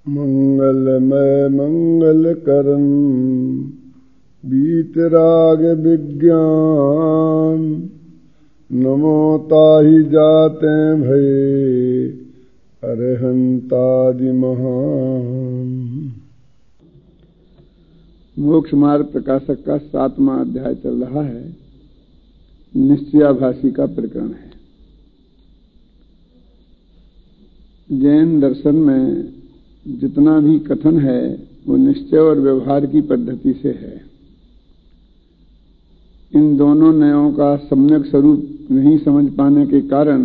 मंगलमय मंगल करन बीतराग विज्ञान, नमो ताहि जाते भये अरहंतादि महान। मोक्ष मार्ग प्रकाशक का 7वां अध्याय चल रहा है। निश्चयाभासी का प्रकरण है। जैन दर्शन में जितना भी कथन है वो निश्चय और व्यवहार की पद्धति से है। इन दोनों नयों का सम्यक स्वरूप नहीं समझ पाने के कारण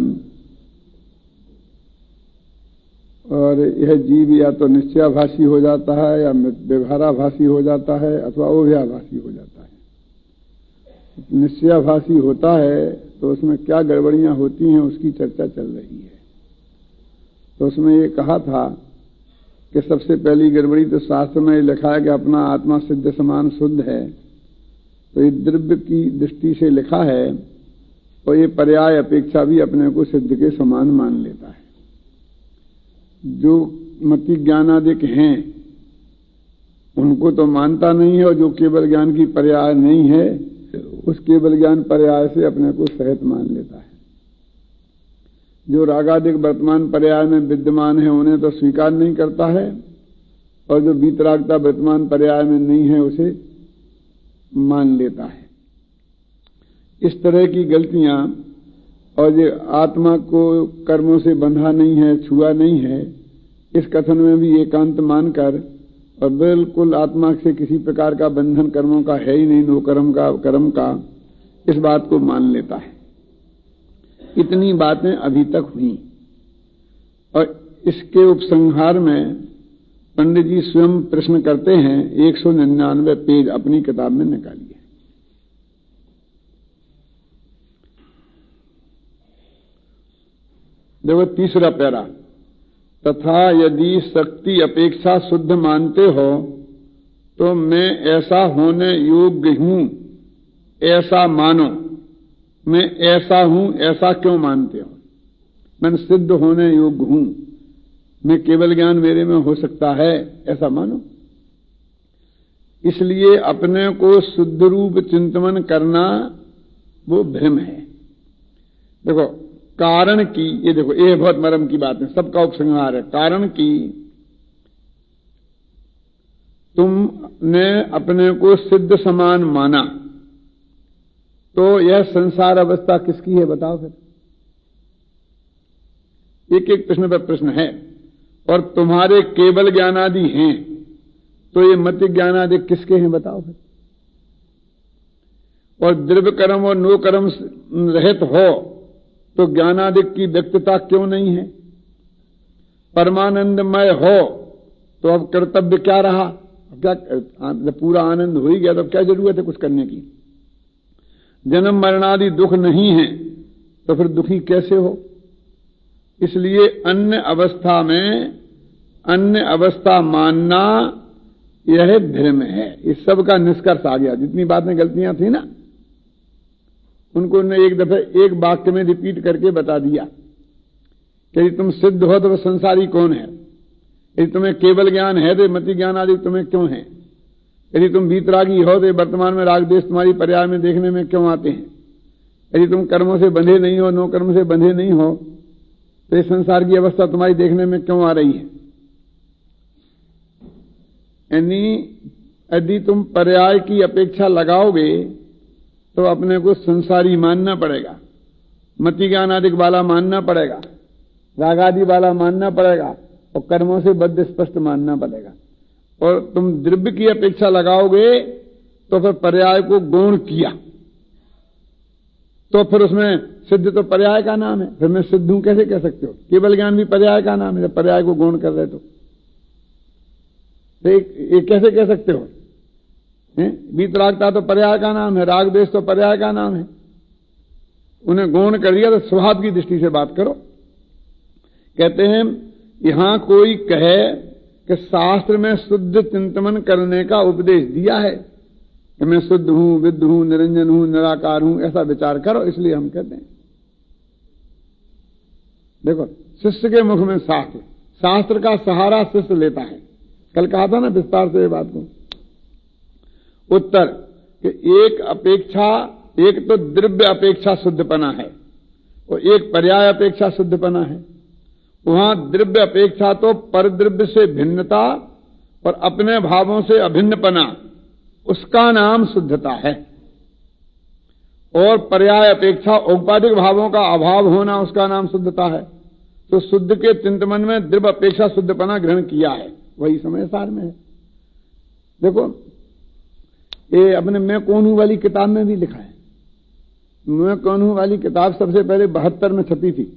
और यह जीव या तो निश्चयाभासी हो जाता है या व्यवहाराभासी हो जाता है अथवा अव्ययाभासी हो जाता है। निश्चयाभासी होता है तो उसमें क्या गड़बड़ियां होती हैं उसकी चर्चा चल रही है। तो उसमें ये कहा था कि सबसे पहली गड़बड़ी तो शास्त्र में लिखा है कि अपना आत्मा सिद्ध समान शुद्ध है, तो ये द्रव्य की दृष्टि से लिखा है और ये पर्याय अपेक्षा भी अपने को सिद्ध के समान मान लेता है। जो मति ज्ञानादिक हैं उनको तो मानता नहीं है और जो केवल ज्ञान की पर्याय नहीं है उस केवल ज्ञान पर्याय से अपने को सहित मान लेता है। जो रागादिक वर्तमान पर्याय में विद्यमान है उन्हें तो स्वीकार नहीं करता है और जो वीतरागता वर्तमान पर्याय में नहीं है उसे मान लेता है। इस तरह की गलतियां और जो आत्मा को कर्मों से बंधा नहीं है, छुआ नहीं है, इस कथन में भी एकांत मानकर और बिल्कुल आत्मा से किसी प्रकार का बंधन कर्मों का है ही नहीं, नो कर्म का इस बात को मान लेता है। इतनी बातें अभी तक हुई और इसके उपसंहार में पंडित जी स्वयं प्रश्न करते हैं। 199 पेज अपनी किताब में निकालिए। देखो तीसरा पैरा, तथा यदि शक्ति अपेक्षा शुद्ध मानते हो तो मैं ऐसा होने योग्य हूं ऐसा मानो। मैं ऐसा हूं ऐसा क्यों मानते हो? मैं सिद्ध होने योग्य हूं, मैं केवल ज्ञान मेरे में हो सकता है ऐसा मानो। इसलिए अपने को शुद्ध रूप चिंतन करना वो भ्रम है। देखो कारण की, ये देखो ये बहुत मरम की बात है, सबका उपसंहार है। कारण की तुमने अपने को सिद्ध समान माना तो यह संसार अवस्था किसकी है बताओ फिर? एक एक प्रश्न पर प्रश्न है। और तुम्हारे केवल ज्ञानादि हैं तो ये मति ज्ञानादि किसके हैं बताओ फिर? और द्रव्य कर्म और नो कर्म रहित हो तो ज्ञानादिक की व्यक्तता क्यों नहीं है? परमानंदमय हो तो अब कर्तव्य क्या रहा? क्या पूरा आनंद हो ही गया तो क्या जरूरत है कुछ करने की? जन्म मरणादि दुख नहीं है तो फिर दुखी कैसे हो? इसलिए अन्य अवस्था में अन्य अवस्था मानना यह भ्रम है। इस सब का निष्कर्ष आ गया। जितनी बातें गलतियां थी ना उनको उन्होंने एक दफे एक वाक्य में रिपीट करके बता दिया कि यदि तुम सिद्ध हो तो संसारी कौन है? यदि तुम्हें केवल ज्ञान है तो मति ज्ञान आदि तुम्हें क्यों है? यदि तुम वीतरागी हो तो वर्तमान में राग देश तुम्हारी पर्याय में देखने में क्यों आते हैं? यदि तुम कर्मों से बंधे नहीं हो, नो कर्म से बंधे नहीं हो तो इस संसार की अवस्था तुम्हारी देखने में क्यों आ रही है? यानी यदि तुम पर्याय की अपेक्षा लगाओगे तो अपने को संसारी मानना पड़ेगा, मति ज्ञान आदि वाला मानना पड़ेगा, रागादि वाला मानना पड़ेगा और कर्मों से बद्ध स्पष्ट मानना पड़ेगा। और तुम द्रव्य की अपेक्षा लगाओगे तो फिर पर्याय को गौण किया तो फिर उसमें सिद्ध तो पर्याय का नाम है। फिर मैं सिद्ध हूं कैसे कह सकते हो? केवल ज्ञान भी पर्याय का नाम है। जब पर्याय को गौण कर रहे तो ये कैसे कह सकते हो? वीतरागता तो पर्याय का नाम है, राग देश तो पर्याय का नाम है। उन्हें गौण कर दिया तो स्वभाव की दृष्टि से बात करो। कहते हैं यहां कोई कहे कि शास्त्र में शुद्ध चिंतन करने का उपदेश दिया है कि मैं शुद्ध हूं, विद्ध हूं, निरंजन हूं, निराकार हूं, ऐसा विचार करो, इसलिए हम कहते हैं। देखो शिष्य के मुख में साफ है, शास्त्र का सहारा शिष्य लेता है। कल कहा था ना विस्तार से ये बात को। उत्तर कि एक तो द्रव्य अपेक्षा शुद्धपना है और एक पर्याय अपेक्षा शुद्धपना है। वहां द्रव्य अपेक्षा तो परद्रव्य से भिन्नता और अपने भावों से अभिन्नपना, उसका नाम शुद्धता है। और पर्याय अपेक्षा औपाधिक भावों का अभाव होना, उसका नाम शुद्धता है। तो शुद्ध के चिंतन में द्रव्य अपेक्षा शुद्धपना ग्रहण किया है, वही समय सार में है। देखो ये अपने मैं कौन हूं वाली किताब में भी लिखा है। मैं कौन हूं वाली किताब सबसे पहले 72 में छपी थी,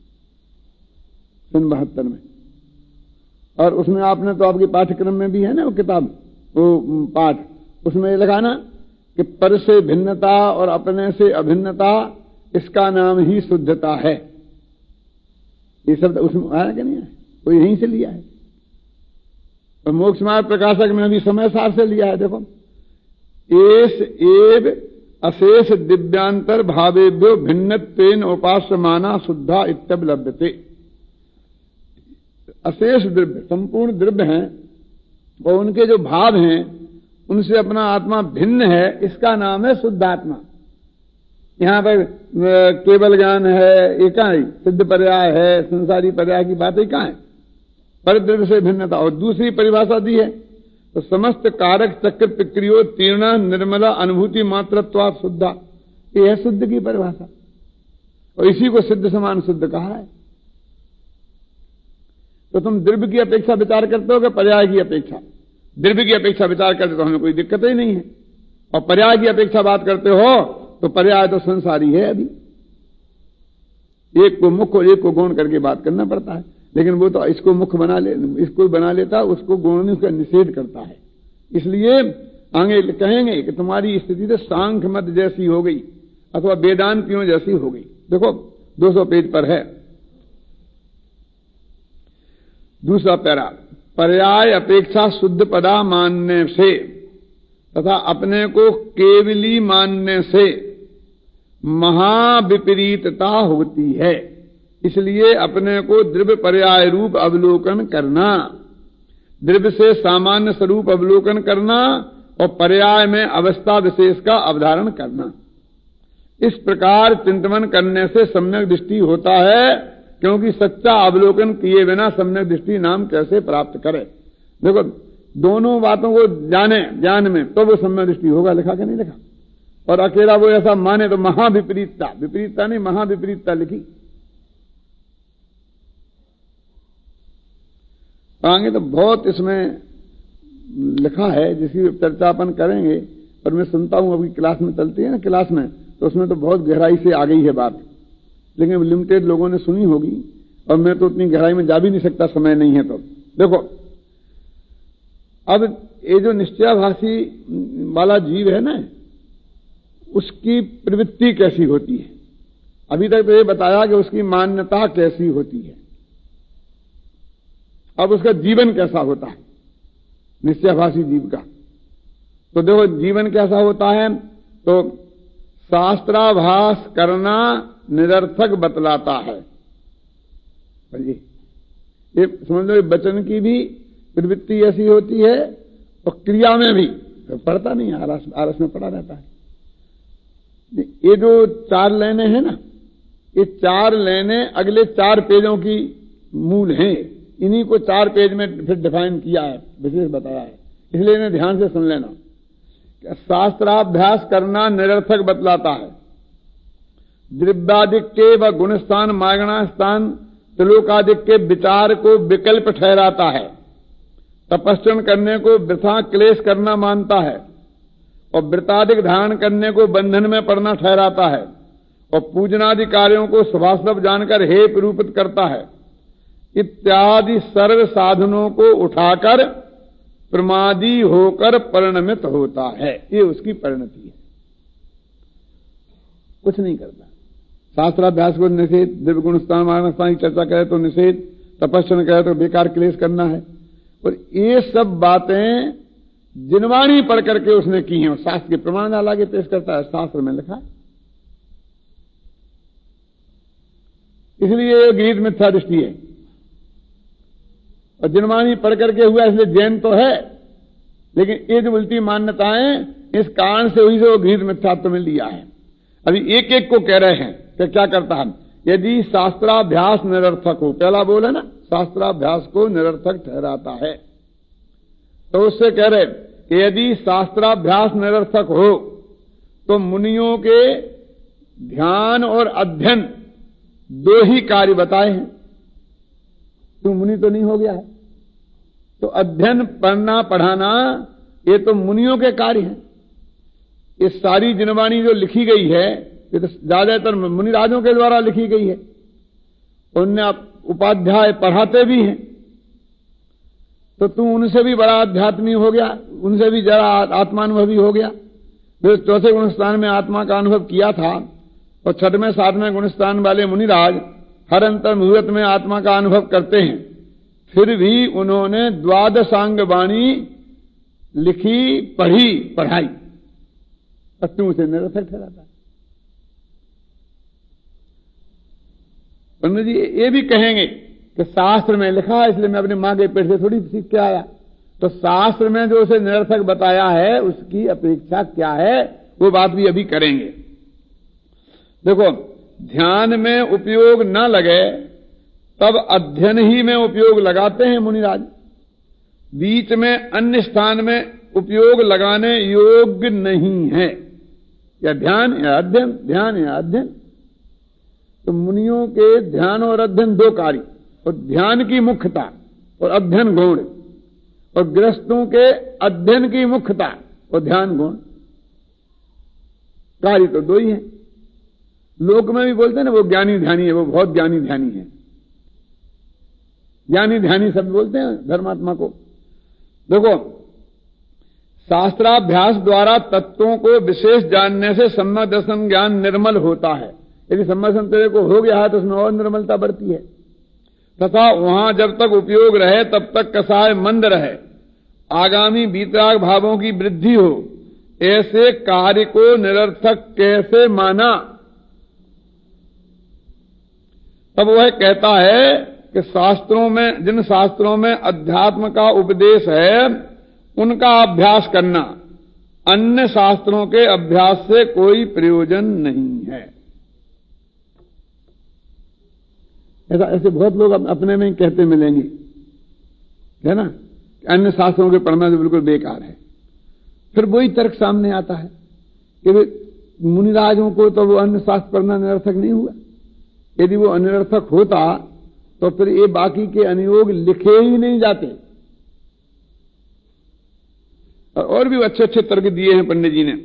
सन 72 में। और उसमें आपने तो आपके पाठ्यक्रम में भी है ना वो किताब, वो पाठ, उसमें ये लिखा ना कि पर से भिन्नता और अपने से अभिन्नता, इसका नाम ही शुद्धता है। ये शब्द उसमें आया कि नहीं है? वो यहीं से लिया है। और मोक्ष मार्ग प्रकाशक में भी समय सार से लिया है। देखो एस एव अशेष दिव्यांतर भावेभ्यो भिन्नत्वेन उपास्यमाना शुद्धा इत्यवलभ्यते। अशेष द्रव्य, संपूर्ण द्रव्य हैं और उनके जो भाव हैं उनसे अपना आत्मा भिन्न है, इसका नाम है शुद्धात्मा। यहां पर केवल ज्ञान है, ये कहां है? सिद्ध पर्याय है, संसारी पर्याय की बातें कहां है? परद्रव्य से भिन्नता। और दूसरी परिभाषा दी है तो समस्त कारक चक्र प्रक्रियो तीर्ण निर्मला अनुभूति मात्रत्वा शुद्धा, ये है शुद्ध की परिभाषा। और इसी को सिद्ध समान शुद्ध कहा है। तो तुम द्रव्य की अपेक्षा विचार करते हो कि पर्याय की अपेक्षा? द्रव्य की अपेक्षा विचार करते तो हमें कोई दिक्कत ही नहीं है। और पर्याय की अपेक्षा बात करते हो तो पर्याय तो संसारी है। अभी एक को मुख्य और एक को गौण करके बात करना पड़ता है, लेकिन वो तो इसको मुख्य इसको बना लेता, उसको गौण में उसका निषेध करता है। इसलिए आगे कहेंगे कि तुम्हारी स्थिति तो सांख्य मत जैसी हो गई अथवा वेदांतियों जैसी हो गई। देखो 200 पेज पर है दूसरा पैरा। पर्याय अपेक्षा शुद्ध पदा मानने से तथा अपने को केवली मानने से महाविपरीतता होती है। इसलिए अपने को द्रव्य पर्याय रूप अवलोकन करना, द्रव्य से सामान्य स्वरूप अवलोकन करना और पर्याय में अवस्था विशेष का अवधारण करना, इस प्रकार चिंतन करने से सम्यक दृष्टि होता है। क्योंकि सच्चा अवलोकन किए बिना सम्यक दृष्टि नाम कैसे प्राप्त करे? देखो दोनों बातों को जाने ज्ञान में तो वो सम्यक दृष्टि होगा। लिखा कि नहीं लिखा? और अकेला वो ऐसा माने तो महाविपरीतता, विपरीतता नहीं महाविपरीतता लिखी। आगे तो बहुत इसमें लिखा है जिसकी चर्चा अपन करेंगे। पर मैं सुनता हूं अभी क्लास में चलती है ना, क्लास में तो उसमें तो बहुत गहराई से आ गई है बात, लेकिन लिमिटेड लोगों ने सुनी होगी और मैं तो उतनी गहराई में जा भी नहीं सकता, समय नहीं है। तो देखो अब ये जो निश्चयाभासी वाला जीव है ना, उसकी प्रवृत्ति कैसी होती है? अभी तक तो ये बताया कि उसकी मान्यता कैसी होती है। अब उसका जीवन कैसा होता है निश्चयाभासी जीव का? तो देखो जीवन कैसा होता है तो शास्त्राभास करना निरर्थक बतलाता है। ये समझ लो वचन की भी प्रवृत्ति ऐसी होती है और क्रिया में भी पढ़ता नहीं, आरस में पड़ा रहता है। ये जो 4 लाइनें हैं ना, ये 4 लाइनें अगले 4 पेजों की मूल हैं। इन्हीं को 4 पेज में फिर डिफाइन किया है, विशेष बताया है, इसलिए इन्हें ध्यान से सुन लेना। शास्त्राभ्यास करना निरर्थक बतलाता है। द्रव्यादिक के व गुणस्थान मागणा स्थान त्रिलोकादिक के विचार को विकल्प ठहराता है। तपस्या करने को वृथा क्लेश करना मानता है और व्रतादिक धारण करने को बंधन में पड़ना ठहराता है और पूजनादि कार्यों को शुभाशुभ जानकर हेय रूपित करता है। इत्यादि सर्व साधनों को उठाकर प्रमादी होकर परिणमित होता है। ये उसकी परिणति है, कुछ नहीं करता। शास्त्राभ्यास को निषेध, दिव्य गुण स्थान मानस्थान की चर्चा करे तो निषेध, तपस्या करे तो बेकार क्लेश करना है। और ये सब बातें जिनवाणी पढ़ करके उसने की हैं, शास्त्र के प्रमाण डाला के पेश करता है, शास्त्र में लिखा है। इसलिए गीत मिथ्या दृष्टि है। और जिनवाणी पढ़ करके हुआ इसलिए जैन तो है, लेकिन ये जो उल्टी मान्यताएं इस कारण से हुई से वो गृहीत मिथ्यात्व में लिया है। अभी एक एक को कह रहे हैं कि क्या करता है, यदि शास्त्राभ्यास निरर्थक हो, पहला बोल है ना, शास्त्राभ्यास को निरर्थक ठहराता है, तो उससे कह रहे कि यदि शास्त्राभ्यास निरर्थक हो तो मुनियों के ध्यान और अध्ययन दो ही कार्य बताए हैं। तू मुनि तो नहीं हो गया है, तो अध्ययन पढ़ना पढ़ाना ये तो मुनियों के कार्य हैं। ये सारी जिनवाणी जो लिखी गई है ये तो ज्यादातर मुनिराजों के द्वारा लिखी गई है। उनने उपाध्याय पढ़ाते भी हैं, तो तू उनसे भी बड़ा अध्यात्मी हो गया, उनसे भी जरा आत्मानुभवी हो गया। जो चौथे गुणस्थान में आत्मा का अनुभव किया था और छठवें सातवें गुणस्थान वाले मुनिराज हर अंतर मुहूर्त में आत्मा का अनुभव करते हैं, फिर भी उन्होंने द्वादशांग वाणी लिखी, पढ़ी, पढ़ाई, और तू उसे निरर्थक ठहराता। पंडित जी ये भी कहेंगे कि शास्त्र में लिखा है इसलिए मैं अपनी मां के पेट से थोड़ी सीख के आया, तो शास्त्र में जो उसे निरर्थक बताया है उसकी अपेक्षा क्या है, वो बात भी अभी करेंगे। देखो, ध्यान में उपयोग न लगे तब अध्ययन ही में उपयोग लगाते हैं मुनिराज। बीच में अन्य स्थान में उपयोग लगाने योग्य नहीं है, या ध्यान या अध्ययन, ध्यान या अध्ययन। तो मुनियों के ध्यान और अध्ययन दो कार्य, और ध्यान की मुख्यता और अध्ययन गौण, और गृहस्थों के अध्ययन की मुख्यता और ध्यान गौण, कार्य तो दो ही हैं। लोक में भी बोलते हैं ना वो ज्ञानी ध्यानी है, वो बहुत ज्ञानी ध्यानी है, ज्ञानी ध्यानी सब बोलते हैं धर्मात्मा को। देखो, शास्त्राभ्यास द्वारा तत्वों को विशेष जानने से सम्यक दर्शन ज्ञान निर्मल होता है। यदि सम्यक दर्शन तेरे को हो गया है तो उसमें और निर्मलता बढ़ती है, तथा वहां जब तक उपयोग रहे तब तक कसाय मंद रहे, आगामी वीतराग भावों की वृद्धि हो, ऐसे कार्य को निरर्थक कैसे माना। तब वह कहता है कि शास्त्रों में, जिन शास्त्रों में अध्यात्म का उपदेश है उनका अभ्यास करना अन्य शास्त्रों के अभ्यास से कोई प्रयोजन नहीं है। ऐसे बहुत लोग अपने में ही कहते मिलेंगे, है ना, अन्य शास्त्रों के पढ़ना तो बिल्कुल बेकार है। फिर वही तर्क सामने आता है कि मुनिराजों को तो वो अन्य शास्त्र पढ़ना निरर्थक नहीं हुआ। यदि वो अनिरर्थक होता तो फिर ये बाकी के अनुयोग लिखे ही नहीं जाते। और भी अच्छे अच्छे तर्क दिए हैं पंडित जी ने।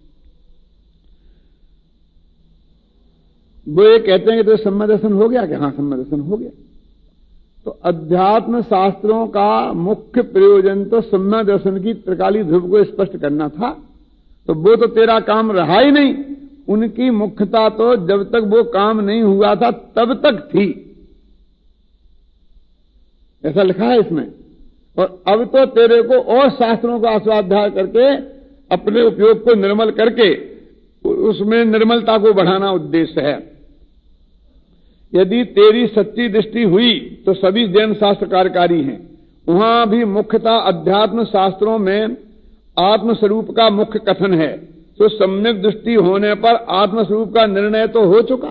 वो ये कहते हैं कि तो सम्यक दर्शन हो गया, कि हाँ सम्यक दर्शन हो गया। तो अध्यात्म शास्त्रों का मुख्य प्रयोजन तो सम्यक दर्शन की त्रिकाली ध्रुव को स्पष्ट करना था, तो वो तो तेरा काम रहा ही नहीं। उनकी मुख्यता तो जब तक वो काम नहीं हुआ था तब तक थी, ऐसा लिखा है इसमें। और अब तो तेरे को और शास्त्रों का स्वाध्याय करके अपने उपयोग को निर्मल करके उसमें निर्मलता को बढ़ाना उद्देश्य है। यदि तेरी सच्ची दृष्टि हुई तो सभी जैन शास्त्र कार्यकारी हैं। वहां भी मुख्यतः अध्यात्म शास्त्रों में आत्मस्वरूप का मुख्य कथन है, तो सम्यक दृष्टि होने पर आत्मस्वरूप का निर्णय तो हो चुका।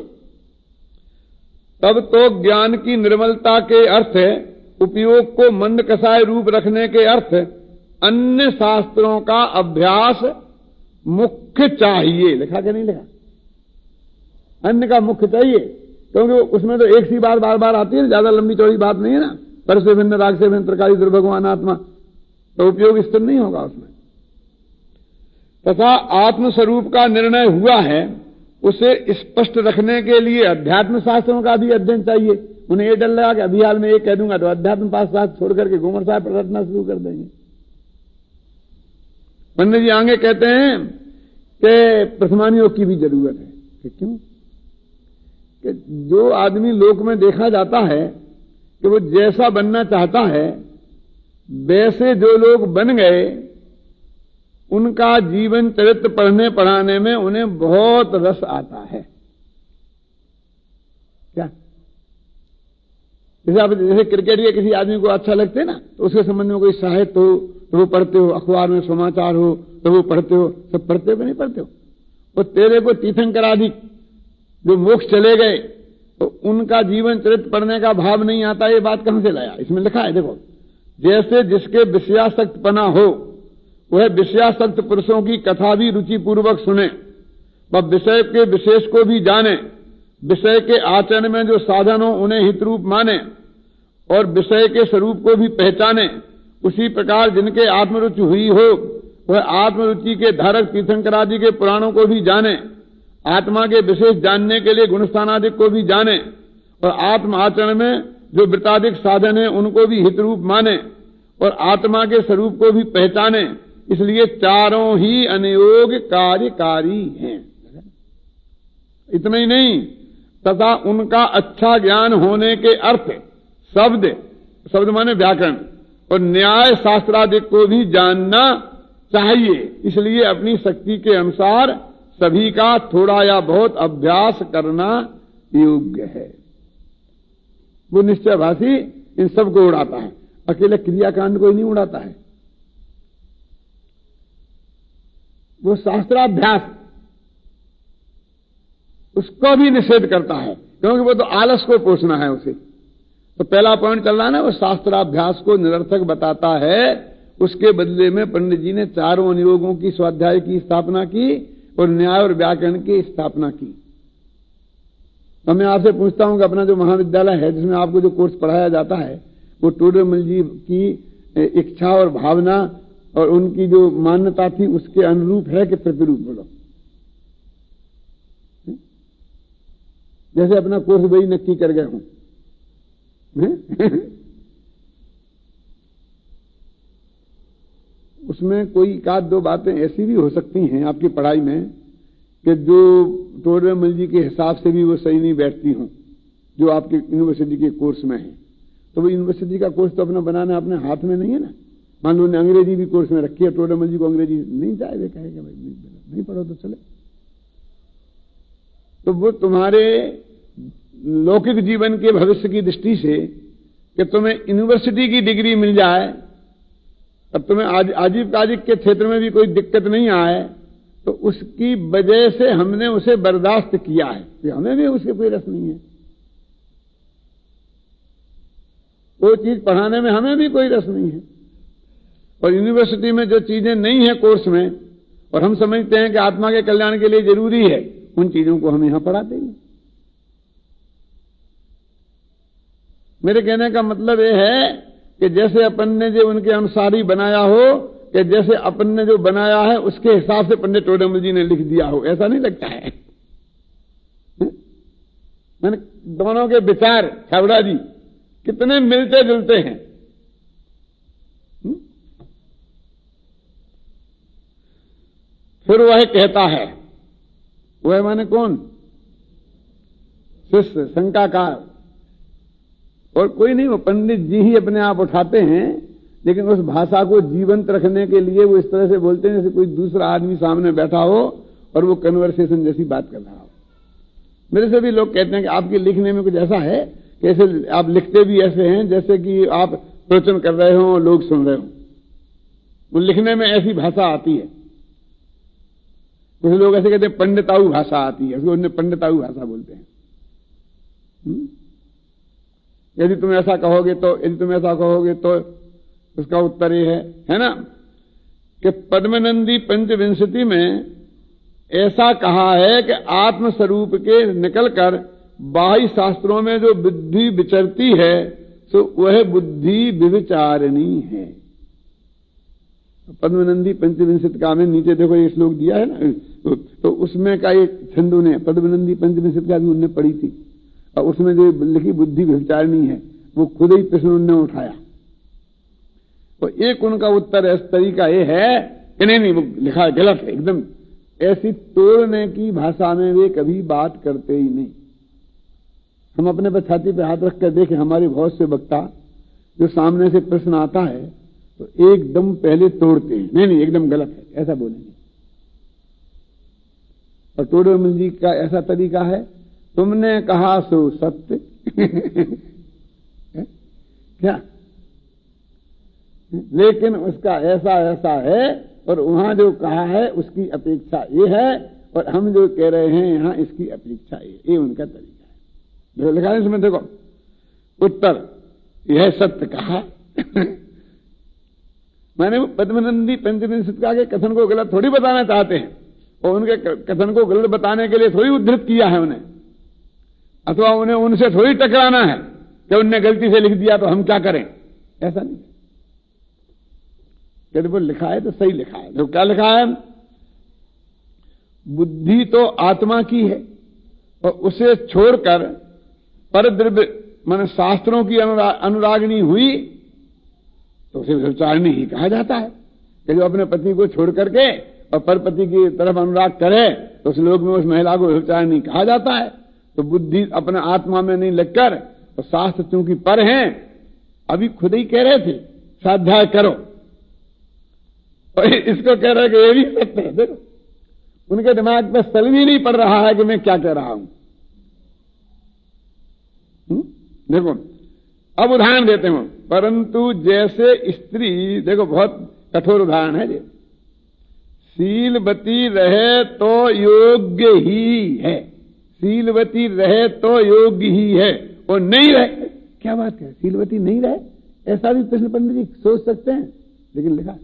तब तो ज्ञान की निर्मलता के अर्थ, उपयोग को मंद कसाय रूप रखने के अर्थ अन्य शास्त्रों का अभ्यास मुख्य चाहिए। लिखा क्या नहीं लिखा? अन्य का मुख्य चाहिए, क्योंकि उसमें तो एक सी बात बार बार आती है, ज्यादा लंबी चौड़ी बात नहीं है ना। पर से भिन्न, राग से भिन्न, त्रिकाली दुर्भगवान आत्मा, तो उपयोग स्थिर नहीं होगा उसमें। तथा आत्मस्वरूप का निर्णय हुआ है, उसे स्पष्ट रखने के लिए अध्यात्म शास्त्रों का भी अध्ययन चाहिए। उन्हें ये डर लगा कि अभी हाल में ये कह दूंगा तो अध्यात्म पास शास्त्र छोड़ करके घूमर साहब रटना शुरू कर देंगे। पंडित जी आगे कहते हैं कि प्रथमानियोग की भी जरूरत है। कि क्यों? कि जो आदमी लोक में देखा जाता है कि वो जैसा बनना चाहता है, वैसे जो लोग बन गए, उनका जीवन चरित्र पढ़ने पढ़ाने में उन्हें बहुत रस आता है। क्या जैसे क्रिकेट के किसी आदमी को अच्छा लगते है ना, तो उसके संबंध में कोई साहित्य हो तो वो पढ़ते हो, अखबार में समाचार हो तो वो पढ़ते हो, सब पढ़ते हो कि नहीं पढ़ते हो। और तेरे को तीर्थंकर आदि जो मोक्ष चले गए तो उनका जीवन चरित्र पढ़ने का भाव नहीं आता, ये बात कहां से लाया? इसमें लिखा है, देखो, जैसे जिसके विषयासक्त पना हो वह विषयासक्त पुरुषों की कथा भी रुचि पूर्वक सुने, वह विषय के विशेष को भी जाने, विषय के आचरण में जो साधन हो उन्हें हितरूप माने और विषय के स्वरूप को भी पहचाने। उसी प्रकार जिनके आत्मरुचि हुई हो वह आत्मरुचि के धारक तीर्थंकर आदि के पुराणों को भी जाने, आत्मा के विशेष जानने के लिए गुणस्थानादिक को भी जाने और आत्म आचरण में जो वृत्तादिक साधन है उनको भी हितरूप माने और आत्मा के स्वरूप को भी पहचाने। इसलिए चारों ही अनयोग कार्यकारी हैं। इतना ही नहीं, तथा उनका अच्छा ज्ञान होने के अर्थ शब्द माने व्याकरण और न्याय शास्त्रादिक को भी जानना चाहिए। इसलिए अपनी शक्ति के अनुसार सभी का थोड़ा या बहुत अभ्यास करना योग्य है। वो निश्चयभाषी इन सबको उड़ाता है, अकेले क्रियाकांड को ही नहीं उड़ाता है। वो शास्त्राभ्यास उसको भी निषेध करता है, क्योंकि वो तो आलस को पोषना है उसे। तो पहला पॉइंट चल रहा है ना, वो शास्त्राभ्यास को निरर्थक बताता है। उसके बदले में पंडित जी ने चारों अनुयोगों की स्वाध्याय की स्थापना की और न्याय और व्याकरण की स्थापना की। तो मैं आपसे पूछता हूं कि अपना जो महाविद्यालय है जिसमें आपको जो कोर्स पढ़ाया जाता है वो टोडरमल जी की इच्छा और भावना और उनकी जो मान्यता थी उसके अनुरूप है कि प्रतिरूप? बोलो। जैसे अपना कोर्स वही नक्की कर गए हूं उसमें कोई एक आध दो बातें ऐसी भी हो सकती हैं आपकी पढ़ाई में कि जो टोडरमल जी के हिसाब से भी वो सही नहीं बैठती हों, जो आपके यूनिवर्सिटी के कोर्स में है। तो वो यूनिवर्सिटी का कोर्स तो अपना बनाना अपने हाथ में नहीं है ना। मान लो ने अंग्रेजी भी कोर्स में रखी है, टोडरमल जी को अंग्रेजी नहीं जाए, कहेगा भाई नहीं पढ़ो तो चले। तो वो तुम्हारे लौकिक जीवन के भविष्य की दृष्टि से कि तुम्हें यूनिवर्सिटी की डिग्री मिल जाए, अब तुम्हें आजीविकाजिक के क्षेत्र में भी कोई दिक्कत नहीं आए, तो उसकी वजह से हमने उसे बर्दाश्त किया है कि हमें भी उसके कोई रस नहीं है। वो चीज पढ़ाने में हमें भी कोई रस नहीं है। और यूनिवर्सिटी में जो चीजें नहीं है कोर्स में और हम समझते हैं कि आत्मा के कल्याण के लिए जरूरी है, उन चीजों को हम यहां पढ़ाते हैं। मेरे कहने का मतलब यह है कि जैसे अपन ने जो उनके अनुसार ही बनाया हो, कि जैसे अपन ने जो बनाया है उसके हिसाब से पंडित टोडरमल जी ने लिख दिया हो, ऐसा नहीं लगता है। मैंने दोनों के विचार छाबड़ा जी कितने मिलते जुलते हैं। फिर वह कहता है, वह माने कौन? शिष्य, शंकाकार, और कोई नहीं, वो पंडित जी ही अपने आप उठाते हैं, लेकिन उस भाषा को जीवंत रखने के लिए वो इस तरह से बोलते हैं जैसे कोई दूसरा आदमी सामने बैठा हो और वो कन्वर्सेशन जैसी बात कर रहा हो। मेरे से भी लोग कहते हैं कि आपके लिखने में कुछ ऐसा है कि ऐसे आप लिखते भी ऐसे हैं जैसे कि आप प्रवचन कर रहे हो, लोग सुन रहे हो। वो लिखने में ऐसी भाषा आती है। कुछ लोग ऐसे कहते हैं पंडिताऊ भाषा आती है, उसको पंडिताऊ भाषा बोलते हैं। यदि तुम ऐसा कहोगे तो उसका उत्तर ये है ना, कि पद्मनंदी पंचविंशति में ऐसा कहा है कि आत्मस्वरूप के निकलकर बाह्य शास्त्रों में जो बुद्धि विचरती है तो वह बुद्धि विविचारणी है। पद्मनंदी पंचविंशति का में नीचे देखो ये श्लोक दिया है ना, तो उसमें का एक छंदू ने पद्मनंदी पंचविंशति का भी उनने पढ़ी थी, और उसमें जो लिखी बुद्धि विचारणी है वो खुद ही प्रश्न उन्होंने उठाया। तो एक उनका उत्तर इस तरीका ये है कि नहीं वो लिखा गलत है एकदम, ऐसी तोड़ने की भाषा में वे कभी बात करते ही नहीं। हम अपने पर छाती पे हाथ रख कर देखें, हमारे बहुत से वक्ता जो सामने से प्रश्न आता है तो एकदम पहले तोड़ते हैं, नहीं एकदम गलत है ऐसा बोलेंगे। और टोडरमल जी का ऐसा तरीका है, तुमने कहा सो सत्य क्या? लेकिन उसका ऐसा ऐसा है और वहां जो कहा है उसकी अपेक्षा ये है और हम जो कह रहे हैं यहां इसकी अपेक्षा ये उनका तरीका है। जो लिखा है इसमें देखो, उत्तर यह सत्य कहा मैंने पद्मनंदी पंचविंशति के कथन को गलत थोड़ी बताना चाहते हैं और उनके कथन को गलत बताने के लिए थोड़ी उद्धृत किया है उन्हें, अथवा उन्हें उनसे थोड़ी टकराना है कि उनने गलती से लिख दिया तो हम क्या करें, ऐसा नहीं। यदि वो लिखा है तो सही लिखा है। जो क्या लिखा है, बुद्धि तो आत्मा की है और उसे छोड़कर पर द्रव्य माने शास्त्रों की अनुरागिणी हुई तो उसे व्यभिचारिणी ही कहा जाता है कि जो अपने पति को छोड़ करके और परपति की तरफ अनुराग करे तो उस लोक में उस महिला को व्यभिचारिणी कहा जाता है। तो बुद्धि अपने आत्मा में नहीं लगकर तो शास्त्र चूंकि पर हैं, अभी खुद ही कह रहे थे स्वाध्याय करो और इसको कह रहे कि ये भी सत्य है। देखो उनके दिमाग में सलम ही नहीं पड़ रहा है कि मैं क्या कह रहा हूं। देखो अब उदाहरण देते हैं, परंतु जैसे स्त्री, देखो बहुत कठोर उदाहरण है ये, शीलवती रहे तो योग्य ही है, शीलवती रहे तो योग्य ही है और नहीं रहे, क्या बात है, शीलवती नहीं रहे, ऐसा भी कृष्ण पंडित जी सोच सकते हैं, लेकिन लिखा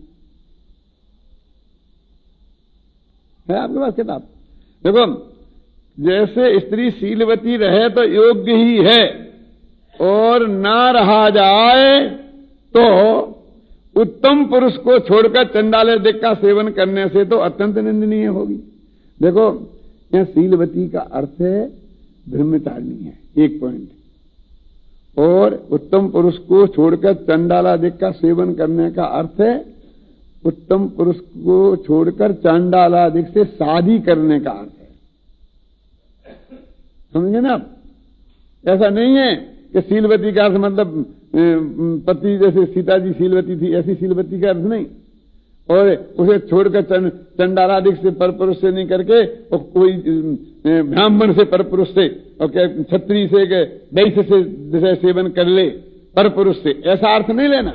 है आपके पास किताब। देखो जैसे स्त्री शीलवती रहे तो योग्य ही है और ना रहा जाए तो उत्तम पुरुष को छोड़कर चंडाल दिक का सेवन करने से तो अत्यंत निंदनीय होगी। देखो यहां शीलवती का अर्थ है ब्रह्मचारिणी है, एक पॉइंट, और उत्तम पुरुष को छोड़कर चंडालादिक का सेवन करने का अर्थ है उत्तम पुरुष को छोड़कर चांडालादिक से शादी करने का अर्थ है। समझे ना आप? ऐसा नहीं है कि शीलवती का अर्थ मतलब पति जैसे सीता जी शीलवती थी ऐसी शीलवती का अर्थ नहीं, और उसे छोड़कर चंडालादिक से परपुरुष से नहीं करके और कोई ब्राह्मण से परपुरुष से और क्षत्रिय से वैश्य से जैसे सेवन कर ले परपुरुष से, ऐसा अर्थ नहीं लेना।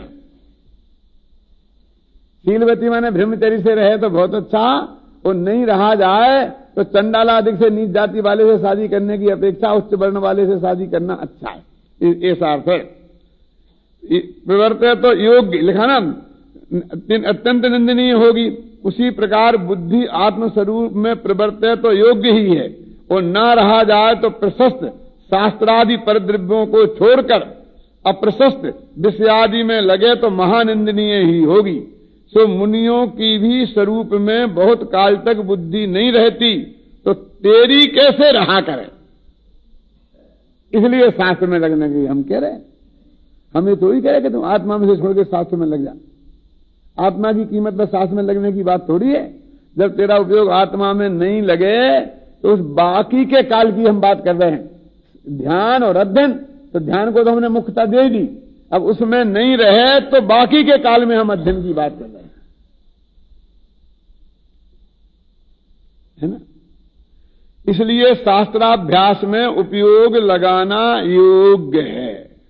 शीलवती माने ब्रह्मचर्य से रहे तो बहुत अच्छा, और नहीं रहा जाए तो चंडालादिक से नीच जाति वाले से शादी करने की अपेक्षा उच्च वर्ण वाले से शादी करना अच्छा है, ऐसा अर्थ है। प्रवर्ते तो योग्य लिखा ना, अत्यंत निंदनीय होगी। उसी प्रकार बुद्धि आत्मस्वरूप में प्रवर्ते तो योग्य ही है और ना रहा जाए तो प्रशस्त शास्त्रादि परद्रव्यों को छोड़कर अप्रशस्त विषयादि में लगे तो महानिंदनीय ही होगी। सो मुनियों की भी स्वरूप में बहुत काल तक बुद्धि नहीं रहती तो तेरी कैसे रहा करे, इसलिए शास्त्र में लगने की हम कह रहे हैं। हम ये थोड़ी कह रहे कि तुम आत्मा में से छोड़ के शास्त्र में लग जा। आत्मा की कीमत पर शास्त्र में लगने की बात थोड़ी है। जब तेरा उपयोग आत्मा में नहीं लगे तो उस बाकी के काल की हम बात कर रहे हैं। ध्यान और अध्ययन, तो ध्यान को तो हमने मुख्यता दे दी, अब उसमें नहीं रहे तो बाकी के काल में हम अध्ययन की बात कर रहे हैं, है ना। इसलिए शास्त्राभ्यास में उपयोग लगाना योग्य है।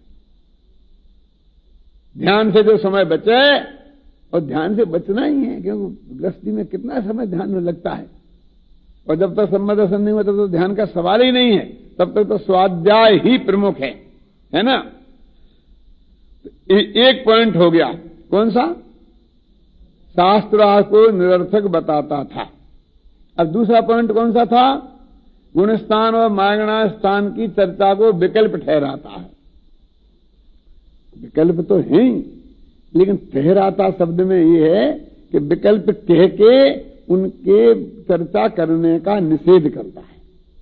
ध्यान से जो समय बचे, और ध्यान से बचना ही है, क्योंकि गृहस्थी में कितना समय ध्यान में लगता है, और जब तक सम्मत दर्शन नहीं होता तो ध्यान का सवाल ही नहीं है, तब तक तो स्वाध्याय ही प्रमुख है ना। एक पॉइंट हो गया, कौन सा? शास्त्र को निरर्थक बताता था। अब दूसरा पॉइंट कौन सा था? गुणस्थान और मागणा स्थान की चर्चा को विकल्प ठहराता है। विकल्प तो है ही, लेकिन ठहराता शब्द में यह है कि विकल्प कह के उनके चर्चा करने का निषेध करता है।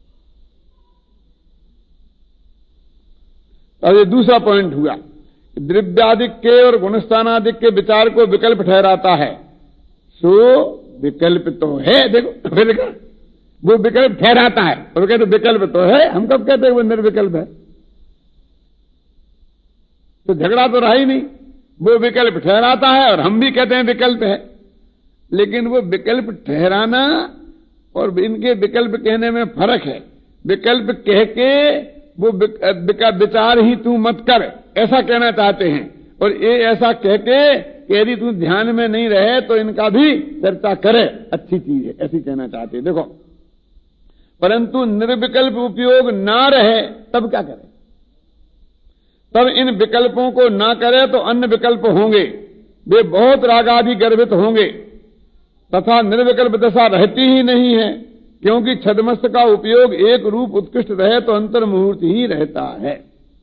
अब ये दूसरा पॉइंट हुआ, द्रव्यादिक के और गुणस्थानादिक के विचार को विकल्प ठहराता है। सो विकल्प तो है, देखो वो विकल्प ठहराता है और कहते विकल्प तो है। हम कब कहते हैं वो निर्विकल्प है? तो झगड़ा तो रहा ही नहीं। वो विकल्प ठहराता है और हम भी कहते हैं विकल्प है, लेकिन वो विकल्प ठहराना और इनके विकल्प कहने में फर्क है। विकल्प कह के वो विचार ही तू मत कर, ऐसा कहना चाहते हैं। और ये ऐसा कह के कि यदि तू ध्यान में नहीं रहे तो इनका भी चर्चा करे, अच्छी चीज है, ऐसी कहना चाहते हैं। देखो, परंतु निर्विकल्प उपयोग ना रहे तब क्या करे? तब इन विकल्पों को ना करे तो अन्य विकल्प होंगे, वे बहुत रागादि गर्भित होंगे तथा निर्विकल्प दशा रहती ही नहीं है, क्योंकि छद्मस्त का उपयोग एक रूप उत्कृष्ट रहे तो अंतर मुहूर्त ही रहता है।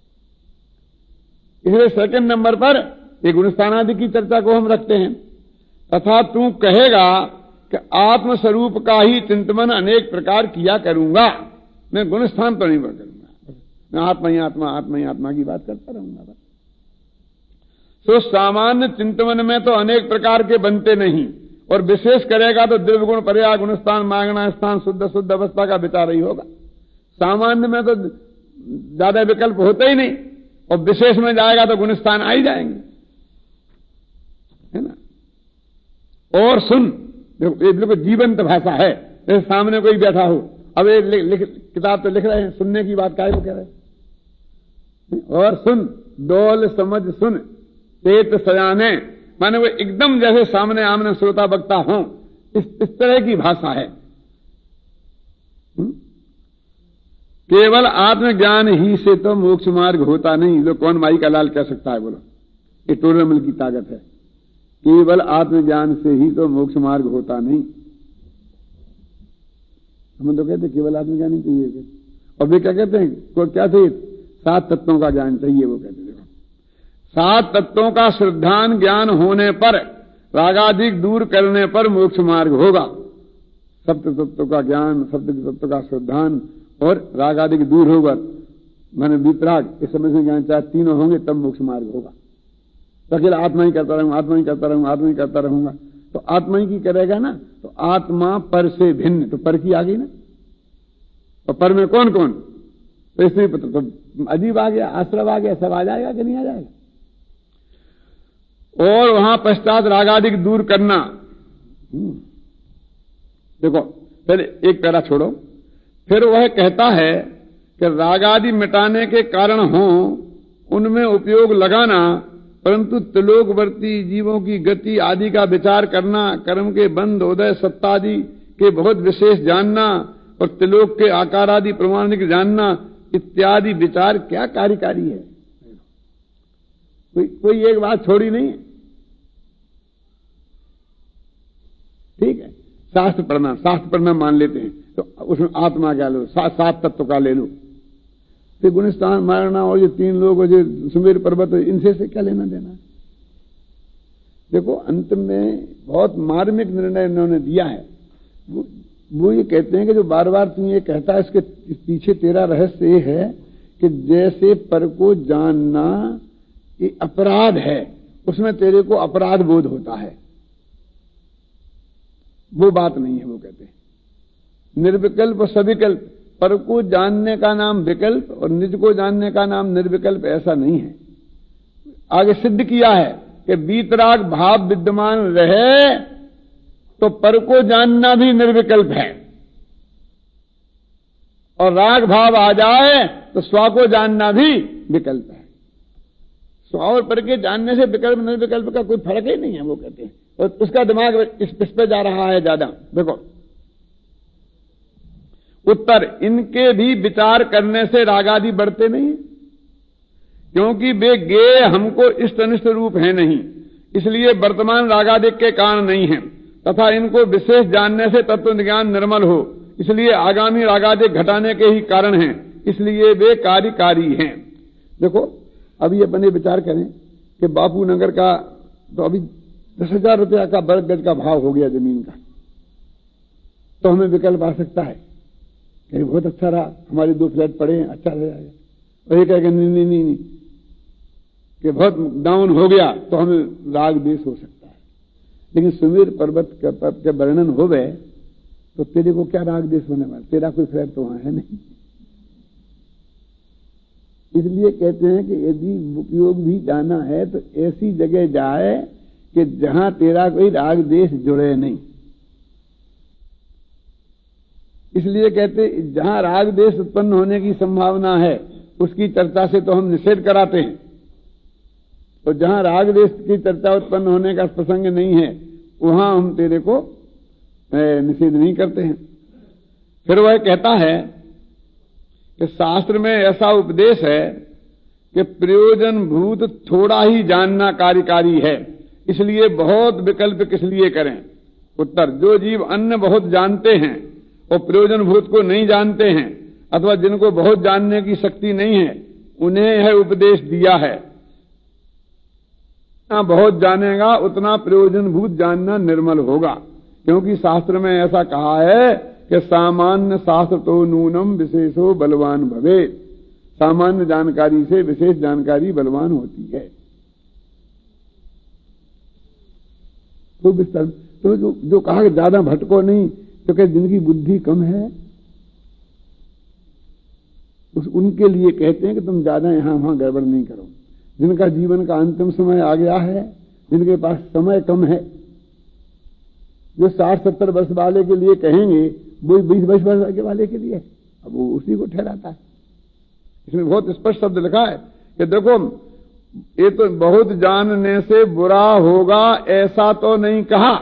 इसलिए सेकंड नंबर पर ये गुणस्थान आदि की चर्चा को हम रखते हैं। तथा तू कहेगा कि आत्मस्वरूप का ही चिंतन अनेक प्रकार किया करूंगा, मैं गुणस्थान तो नहीं करूंगा, मैं आत्मा ही आत्मा, आत्मा ही आत्मा की बात करता रहूंगा। तो सामान्य चिंतन में तो अनेक प्रकार के बनते नहीं, और विशेष करेगा तो द्रव्य गुण, पर्याय, गुणस्थान, मागना स्थान, शुद्ध शुद्ध अवस्था का विचार ही होगा। सामान्य में तो ज्यादा विकल्प होते ही नहीं, और विशेष में जाएगा तो गुणस्थान आ ही जाएंगे, है ना। और सुन, देखो ये बिल्कुल जीवंत भाषा है, जैसे सामने कोई बैठा हो, अब ये किताब तो लिख रहे हैं, सुनने की बात काहे को कह रहे हैं। और सुन, डोल समझ सुन, पेट सजाने, माने वो एकदम जैसे सामने आमने श्रोता वक्ता हो, इस तरह की भाषा है। केवल आत्मज्ञान ही से तो मोक्ष मार्ग होता नहीं। लोग कौन माई का लाल कह सकता है, बोलो, ये टोरमल की ताकत है। केवल आत्मज्ञान से ही तो मोक्ष मार्ग होता नहीं। हम तो कहते केवल आत्मज्ञान ही चाहिए, और वे क्या कहते हैं, को क्या चाहिए, 7 तत्वों का ज्ञान चाहिए। वो कहते देखो, 7 तत्वों का श्रद्धान ज्ञान होने पर, रागाधिक दूर करने पर मोक्ष मार्ग होगा। सप्त तत्वों का ज्ञान, सप्त तत्व का श्रद्धान और रागाधिक दूर होगा, मैंने वितराग, इस समय से ज्ञान चाहे तीनों होंगे तब मोक्ष मार्ग होगा। तो अकेला आत्मा ही करता रहूंगा, आत्मा ही करता रहूंगा, आत्मा ही करता रहूंगा, तो आत्मा ही की करेगा ना, तो आत्मा पर से भिन्न, तो पर की आ गई ना। और पर में कौन कौन, तो इसलिए तो अजीब आ गया, आश्रव आ गया, सब आ जाएगा कि नहीं आ जाएगा। और वहां पश्चात रागाधिक दूर करना। देखो पहले एक पैरा छोड़ो, फिर वह कहता है कि रागादि मिटाने के कारण हो उनमें उपयोग लगाना, परंतु त्रिलोकवर्ती जीवों की गति आदि का विचार करना, कर्म के बंध, उदय, सत्तादि के बहुत विशेष जानना और त्रिलोक के आकार आदि प्रमाणिक जानना इत्यादि विचार क्या कार्यकारी है। कोई एक बात छोड़ी नहीं है। ठीक है, शास्त्र पढ़ना मान लेते हैं, तो उसमें आत्मा क्या लो, 7 तत्व का ले लो, फिर गुणस्थान, मारना और ये 3 लोग और जो सुमेर पर्वत, इनसे से क्या लेना देना। देखो अंत में बहुत मार्मिक निर्णय इन्होंने दिया है। वो ये कहते हैं कि जो बार बार तू ये कहता है, इसके पीछे तेरा रहस्य ये है कि जैसे पर को जानना ये अपराध है, उसमें तेरे को अपराध बोध होता है। वो बात नहीं है। वो कहते हैं निर्विकल्प और सविकल्प, पर को जानने का नाम विकल्प और निज को जानने का नाम निर्विकल्प, ऐसा नहीं है। आगे सिद्ध किया है कि बीतराग भाव विद्यमान रहे तो पर को जानना भी निर्विकल्प है, और राग भाव आ जाए तो स्व को जानना भी विकल्प है। स्व और पर के जानने से विकल्प निर्विकल्प का कोई फर्क ही नहीं है। वो कहते हैं, और उसका दिमाग इस पे जा रहा है ज्यादा। देखो उत्तर, इनके भी विचार करने से रागादि बढ़ते नहीं, क्योंकि वे गे हमको इष्ट अनिष्ट रूप है नहीं, इसलिए वर्तमान रागादि के कारण नहीं है, तथा इनको विशेष जानने से तत्व ज्ञान निर्मल हो, इसलिए आगामी रागादि घटाने के ही कारण हैं, इसलिए वे कार्यकारी हैं। देखो अभी अपने विचार करें कि बापू नगर का तो अभी 10,000 रुपया का वर्ग गज का भाव हो गया जमीन का, तो हमें विकल्प आ सकता है कि बहुत अच्छा रहा, हमारे 2 फ्लैट पड़े हैं, अच्छा रह जाएगा। और ये कहेगा नहीं कि बहुत डाउन हो गया तो हमें राग देश हो सकता है। लेकिन सुमेर पर्वत के वर्णन हो गए तो तेरे को क्या राग देश होने वाला, तेरा कोई फ्लैट तो वहां है नहीं। इसलिए कहते हैं कि यदि उपयोग भी जाना है तो ऐसी जगह जाए कि जहां तेरा कोई राग देश जुड़े नहीं। इसलिए कहते जहां राग देश उत्पन्न होने की संभावना है उसकी चर्चा से तो हम निषेध कराते हैं, तो जहां राग द्वेष की चर्चा उत्पन्न होने का प्रसंग नहीं है वहां हम तेरे को निषेध नहीं करते हैं। फिर वह कहता है कि शास्त्र में ऐसा उपदेश है कि प्रयोजन भूत थोड़ा ही जानना कार्यकारी है, इसलिए बहुत विकल्प किस लिए करें। उत्तर, जो जीव अन्य बहुत जानते हैं और प्रयोजन भूत को नहीं जानते हैं अथवा जिनको बहुत जानने की शक्ति नहीं है उन्हें यह उपदेश दिया है। जितना बहुत जानेगा उतना प्रयोजन भूत जानना निर्मल होगा, क्योंकि शास्त्र में ऐसा कहा है कि सामान्य शास्त्र तो नूनम विशेषो बलवान भवे। सामान्य जानकारी से विशेष जानकारी बलवान होती है। तो विस्तार तो जो कहा कि ज्यादा भटको नहीं, तो क्या जिनकी बुद्धि कम है उनके लिए कहते हैं कि तुम ज्यादा यहां वहां गड़बड़ नहीं करो। जिनका जीवन का अंतिम समय आ गया है, जिनके पास समय कम है, जो 60-70 वर्ष वाले के लिए कहेंगे वो 20 वर्ष के वाले के लिए, अब वो उसी को ठहराता है। इसमें बहुत स्पष्ट शब्द लिखा है कि देखो ये तो बहुत जानने से बुरा होगा ऐसा तो नहीं कहा।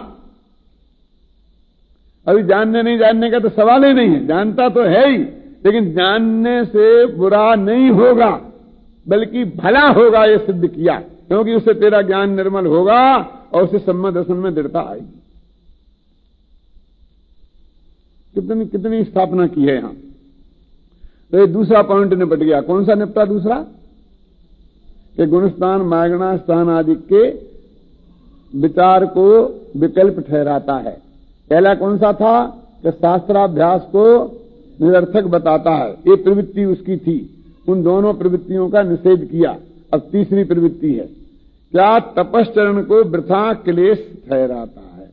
अभी जानने नहीं जानने का तो सवाल ही नहीं है, जानता तो है ही, लेकिन जानने से बुरा नहीं होगा बल्कि भला होगा ये सिद्ध किया, क्योंकि उससे तेरा ज्ञान निर्मल होगा और उससे सम्मत दर्शन में दृढ़ता आएगी। कितनी स्थापना की है यहां। तो ये दूसरा पॉइंट निपट गया। कौन सा निपटा दूसरा? कि गुणस्थान मागना स्थान आदि के विचार को विकल्प ठहराता है। पहला कौन सा था? कि शास्त्राभ्यास को निरर्थक बताता है, ये प्रवृत्ति उसकी थी। उन दोनों प्रवृत्तियों का निषेध किया। अब तीसरी प्रवृत्ति है क्या? तपश्चरण को वृथा क्लेश ठहराता है।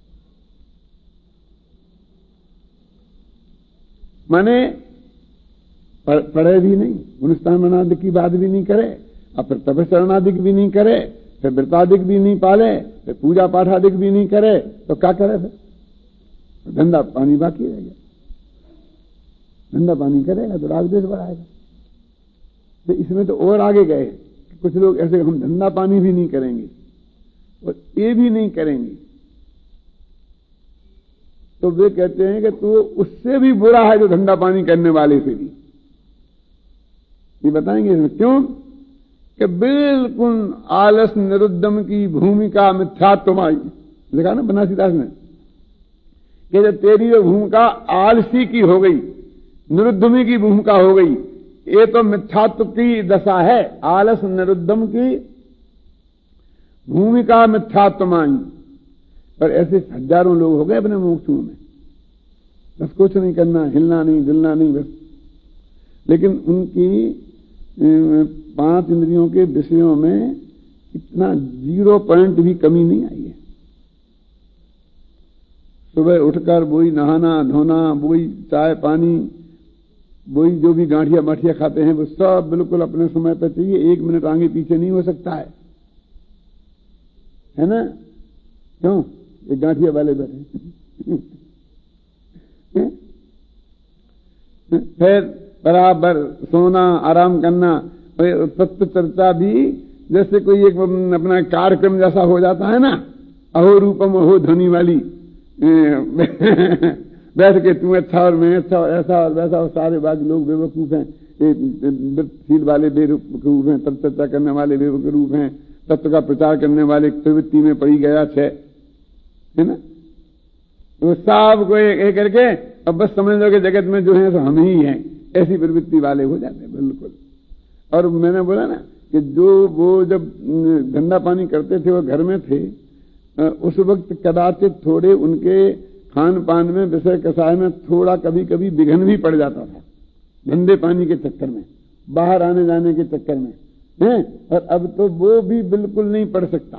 माने पढ़े भी नहीं, गुणस्थान अनादि की बात भी नहीं करे, और फिर तपश्चरणादिक भी नहीं करे, फिर व्रतादिक भी नहीं पाले, फिर पूजा पाठादिक भी नहीं करे, तो क्या करे? फिर धंधा पानी बाकी रह गया। धंधा पानी करेगा तो राग द्वेष बढ़ाएगा। तो इसमें तो और आगे गए कि कुछ लोग ऐसे हम धंधा पानी भी नहीं करेंगे और ये भी नहीं करेंगे, तो वे कहते हैं कि तू उससे भी बुरा है जो धंधा पानी करने वाले से भी। ये बताएंगे इसमें क्यों? कि बिल्कुल आलस निरुद्धम की भूमिका मिथ्यात्वमाई लिखा ना बनारसीदास ने, कि जब तेरी जो भूमिका आलसी की हो गई, निरुद्धमी की भूमिका हो गई, ये तो मिथ्यात्व की दशा है। आलस निरुद्धम की भूमिका मिथ्यात्वमाई। पर ऐसे हजारों लोग हो गए अपने मोक्षों में, बस कुछ नहीं करना, हिलना नहीं, डुलना नहीं, बस। लेकिन उनकी 5 इंद्रियों के विषयों में इतना 0 पॉइंट भी कमी नहीं आई है। सुबह उठकर वही नहाना धोना, वही चाय पानी, वही जो भी गांठिया माठिया खाते हैं वो सब बिल्कुल अपने समय पर चाहिए। 1 मिनट आगे पीछे नहीं हो सकता है ना? क्यों? ये गांठिया वाले बैठे फिर बराबर सोना, आराम करना, तत्व चर्चा भी जैसे कोई एक अपना कार्यक्रम जैसा हो जाता है ना, अहो रूपम अहो ध्वनि वाली बैठ के तू अच्छा और मैं अच्छा, ऐसा और वैसा, और सारे बाकी लोग बेवकूफ हैं, वृत्तशील वाले बेवकूफ हैं, तत्व चर्चा करने वाले बेवकूफ हैं, तत्व का प्रचार करने वाले प्रवृत्ति में पड़ी गया है ना। तो सब को एक करके अब बस समझ लो कि जगत में जो है सो हम ही हैं, ऐसी प्रवृत्ति वाले हो जाते हैं बिल्कुल। और मैंने बोला ना कि जो वो जब धंधा पानी करते थे वो घर में थे, उस वक्त कदाचित थोड़े उनके खान पान में, विषय कसाय में थोड़ा कभी कभी विघ्न भी पड़ जाता था, धंधे पानी के चक्कर में, बाहर आने जाने के चक्कर में है। और अब तो वो भी बिल्कुल नहीं पड़ सकता,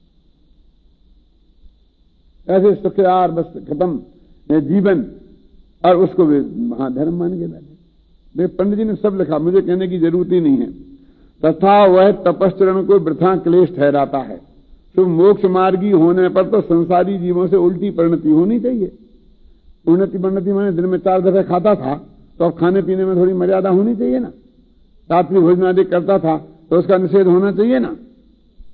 ऐसे सुखदार बस खत्म जीवन, और उसको भी महाधर्म मान के बैठे। पंडित जी ने सब लिखा, मुझे कहने की जरूरत ही नहीं है। तथा वह तपश्चरण को वृथा क्लेश ठहराता है। तो मोक्ष मार्गी होने पर तो संसारी जीवों से उल्टी परिणति होनी चाहिए। उन्नति परिणति माने दिन में 4 दफे खाता था तो अब खाने पीने में थोड़ी मर्यादा होनी चाहिए ना। रात्रि भोजन आदि करता था तो उसका निषेध होना चाहिए ना।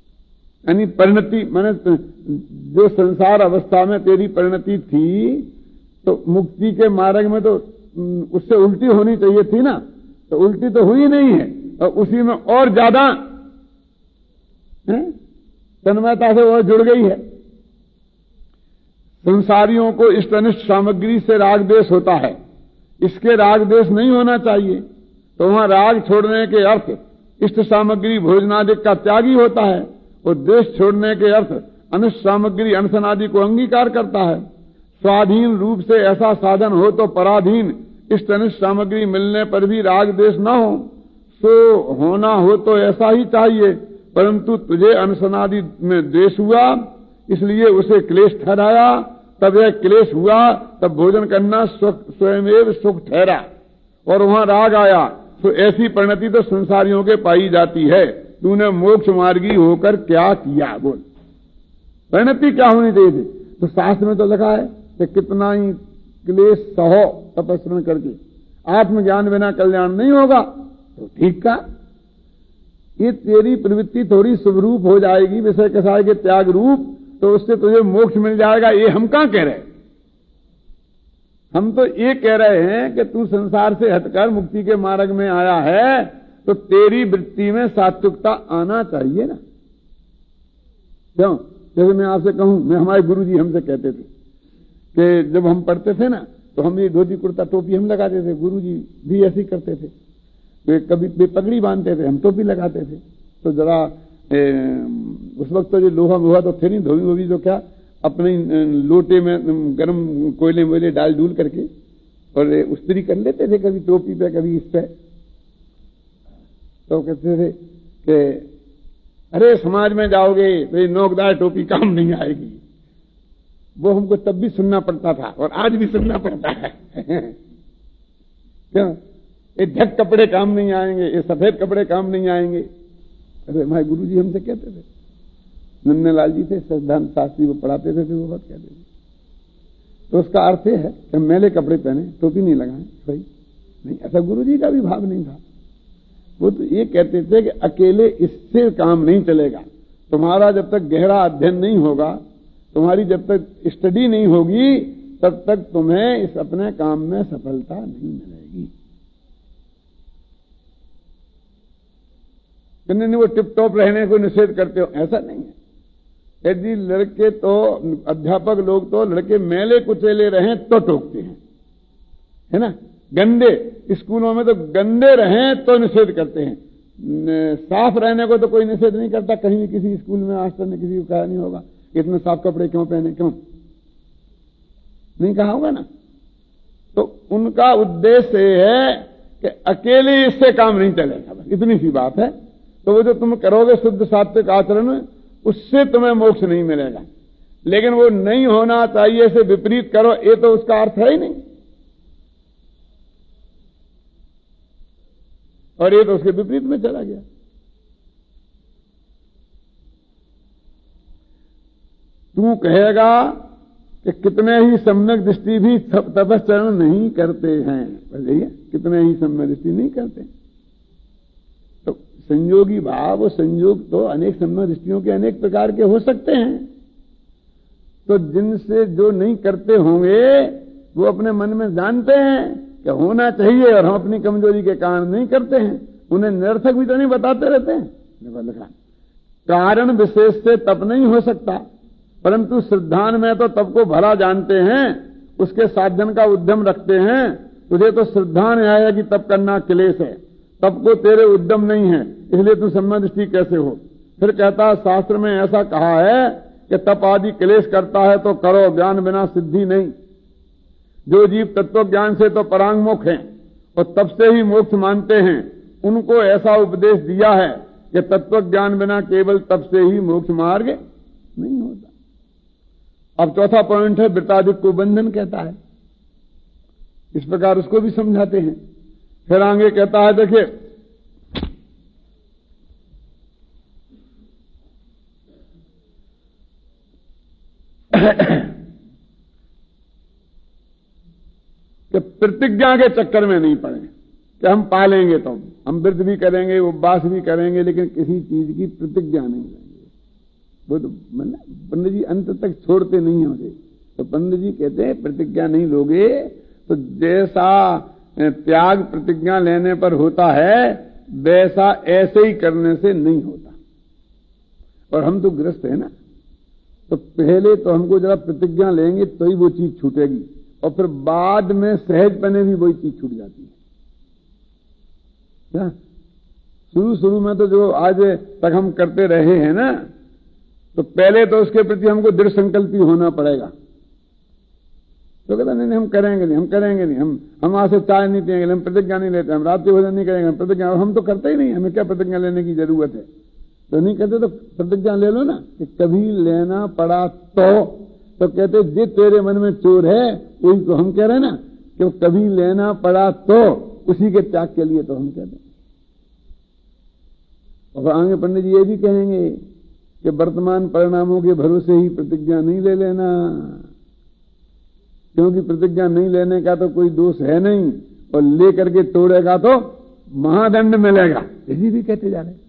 यानी परिणति माने जो संसार अवस्था में तेरी परिणति थी तो मुक्ति के मार्ग में तो उससे उल्टी होनी चाहिए थी ना, तो उल्टी तो हुई नहीं है और उसी में और ज्यादा तन्मयता से और जुड़ गई है। संसारियों को इष्ट अनिष्ट सामग्री से राग द्वेष होता है, इसके राग द्वेष नहीं होना चाहिए। तो वहां राग छोड़ने के अर्थ इष्ट सामग्री भोजनादि का त्यागी होता है और द्वेष छोड़ने के अर्थ अनिष्ट सामग्री अनशन आदि को अंगीकार करता है। स्वाधीन रूप से ऐसा साधन हो तो पराधीन इष्ट अनिष्ट सामग्री मिलने पर भी राग द्वेष न हो, सो होना हो तो ऐसा ही चाहिए। परंतु तुझे अनशनादि में द्वेष हुआ इसलिए उसे क्लेश ठहराया, तब यह क्लेश हुआ तब भोजन करना स्वयं सुख ठहरा और वहां राग आया। तो ऐसी परिणति तो संसारियों के पाई जाती है। तूने मोक्ष मार्गी होकर क्या किया बोल, परिणति क्या होनी चाहिए थी? तो शास्त्र में तो लिखा है कि कितना ही क्लेश सहो तपस्या करके आत्मज्ञान बिना कल्याण नहीं होगा। तो ठीक का, ये तेरी प्रवृत्ति थोड़ी शुभरूप हो जाएगी विषय कसाय के त्याग रूप, तो उससे तुझे मोक्ष मिल जाएगा। ये हम कहां कह रहे हैं? हम तो ये कह रहे हैं कि तू संसार से हटकर मुक्ति के मार्ग में आया है तो तेरी वृत्ति में सात्विकता आना चाहिए ना। क्यों? जैसे मैं आपसे कहूं, मैं हमारे गुरुजी हमसे कहते थे कि जब हम पढ़ते थे ना तो हम ये धोती कुर्ता टोपी हम लगाते थे, गुरुजी भी ऐसे ही करते थे। वे कभी पगड़ी बांधते थे, हम टोपी लगाते थे। तो जरा उस वक्त तो जो लोहा वोहा तो थे नहीं, धोबी वोबी तो क्या अपने लोटे में गर्म कोयले वोयले डाल डूल करके और उस्त्री कर लेते थे, कभी टोपी पे कभी इस पे। तो कहते थे कि अरे समाज में जाओगे तो ये नोकदार टोपी काम नहीं आएगी। वो हमको तब भी सुनना पड़ता था और आज भी सुनना पड़ता है। क्यों? ये ढक कपड़े काम नहीं आएंगे, ये सफेद कपड़े काम नहीं आएंगे। अरे हमारे गुरुजी हमसे कहते थे, नन्नालाल जी थे सिद्धांत शास्त्री, वो पढ़ाते थे, वो बात कहते थे। तो उसका अर्थ है कि मैले कपड़े पहने टोपी नहीं लगाए भाई, नहीं, ऐसा गुरुजी का भी भाव नहीं था। वो तो ये कहते थे कि अकेले इससे काम नहीं चलेगा, तुम्हारा जब तक गहरा अध्ययन नहीं होगा, तुम्हारी जब तक स्टडी नहीं होगी, तब तक तुम्हें इस अपने काम में सफलता नहीं मिलेगी। नहीं, वो टिप टॉप रहने को निषेध करते हो, ऐसा नहीं है। यदि लड़के तो अध्यापक लोग तो लड़के मैले कुचेले रहें तो टोकते हैं, है ना। गंदे स्कूलों में तो गंदे रहें तो निषेध करते हैं, साफ रहने को तो कोई निषेध नहीं करता। कहीं भी किसी स्कूल में आज तक किसी को कहा नहीं होगा इतने साफ कपड़े क्यों पहने, क्यों नहीं कहा होगा ना। तो उनका उद्देश्य है कि अकेले इससे काम नहीं चलेगा, बस इतनी सी बात है। तो वो जो तुम करोगे शुद्ध सात्विक आचरण में, उससे तुम्हें मोक्ष नहीं मिलेगा। लेकिन वो नहीं होना चाहिए से विपरीत करो, ये तो उसका अर्थ है ही नहीं। और ये तो उसके विपरीत में चला गया। तू कहेगा कि कितने ही सम्यक दृष्टि भी तपश्चरण नहीं करते हैं, कितने ही सम्यक दृष्टि नहीं करते। तो संयोगी भाव, संयोग तो अनेक सम्यक दृष्टियों के अनेक प्रकार के हो सकते हैं। तो जिनसे जो नहीं करते होंगे वो अपने मन में जानते हैं कि होना चाहिए और हम अपनी कमजोरी के कारण नहीं करते हैं। उन्हें निरर्थक भी तो नहीं बताते रहते हैं। कारण विशेष से तप नहीं हो सकता, परंतु श्रद्धान में तो तप को भला जानते हैं, उसके साधन का उद्यम रखते हैं। तुझे तो श्रद्धान है कि तप करना क्लेश है, तप को तेरे उद्यम नहीं है, इसलिए तू सम्यक दृष्टि कैसे हो। फिर कहता है शास्त्र में ऐसा कहा है कि तप आदि क्लेश करता है तो करो, ज्ञान बिना सिद्धि नहीं। जो जीव तत्व ज्ञान से तो परांगमुख हैं और तप से ही मोक्ष मानते हैं, उनको ऐसा उपदेश दिया है कि तत्व ज्ञान बिना केवल तप से ही मोक्ष मार्ग नहीं होता। अब चौथा पॉइंट है वृताधिक को बंधन कहता है, इस प्रकार उसको भी समझाते हैं। फिर आगे कहता है, देखिए कि प्रतिज्ञा के चक्कर में नहीं पड़े कि हम पालेंगे, तो हम व्रत भी करेंगे, उपवास भी करेंगे, लेकिन किसी चीज की प्रतिज्ञा नहीं लेंगे। वो तो पंडित जी अंत तक छोड़ते नहीं होते। तो पंडित जी कहते हैं प्रतिज्ञा नहीं लोगे तो जैसा त्याग प्रतिज्ञा लेने पर होता है वैसा ऐसे ही करने से नहीं होता। और हम तो गृहस्थ है ना, तो पहले तो हमको जरा प्रतिज्ञा लेंगे तो ही वो चीज छूटेगी, और फिर बाद में सहज पने भी वही चीज छूट जाती है। क्या शुरू में तो जो आज तक हम करते रहे हैं ना, तो पहले तो उसके प्रति हमको दृढ़ संकल्पी होना पड़ेगा। तो कहता नहीं हम करेंगे नहीं, हम आज से चाय नहीं पिएंगे, हम प्रतिज्ञा नहीं लेते, हम रात्रि भोजन नहीं करेंगे, हम प्रतिज्ञा, हम तो करते ही नहीं, हमें क्या प्रतिज्ञा लेने की जरूरत है। तो नहीं कहते तो प्रतिज्ञा ले लो ना कि कभी लेना पड़ा तो कहते जे तेरे मन में चोर है वही तो हम कह रहे हैं ना कि कभी लेना पड़ा तो उसी के त्याग के लिए तो हम कहते हैं। और आगे पंडित जी ये भी कहेंगे कि वर्तमान परिणामों के भरोसे ही प्रतिज्ञा नहीं ले लेना, क्योंकि प्रतिज्ञा नहीं लेने का तो कोई दोष है नहीं, और लेकर के तोड़ेगा तो महादंड मिलेगा। यही भी कहते जा रहे।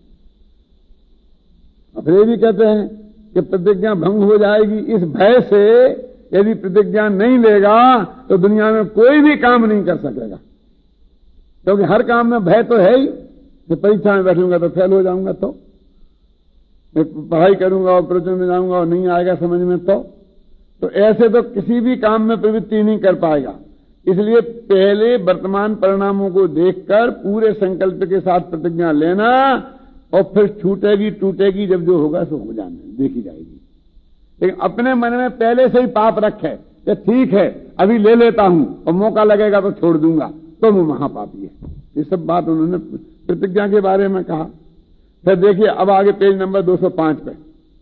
फिर ये भी कहते हैं कि प्रतिज्ञा भंग हो जाएगी, इस भय से यदि प्रतिज्ञा नहीं लेगा तो दुनिया में कोई भी काम नहीं कर सकेगा, क्योंकि हर काम में भय तो है ही कि परीक्षा में बैठूंगा तो फेल हो जाऊंगा, तो मैं पढ़ाई करूंगा और प्रवचन में जाऊंगा और नहीं आएगा समझ में, तो ऐसे तो किसी भी काम में प्रवृत्ति नहीं कर पाएगा। इसलिए पहले वर्तमान परिणामों को देखकर पूरे संकल्प के साथ प्रतिज्ञा लेना, और फिर छूटेगी टूटेगी जब जो होगा सो हो जाने देखी जाएगी। लेकिन अपने मन में पहले से ही पाप रखे कि ठीक है अभी ले लेता हूं और मौका लगेगा तो छोड़ दूंगा, तो वो महापापी है। ये सब बात उन्होंने प्रतिज्ञा के बारे में कहा। फिर देखिए अब आगे पेज नंबर 205 पे,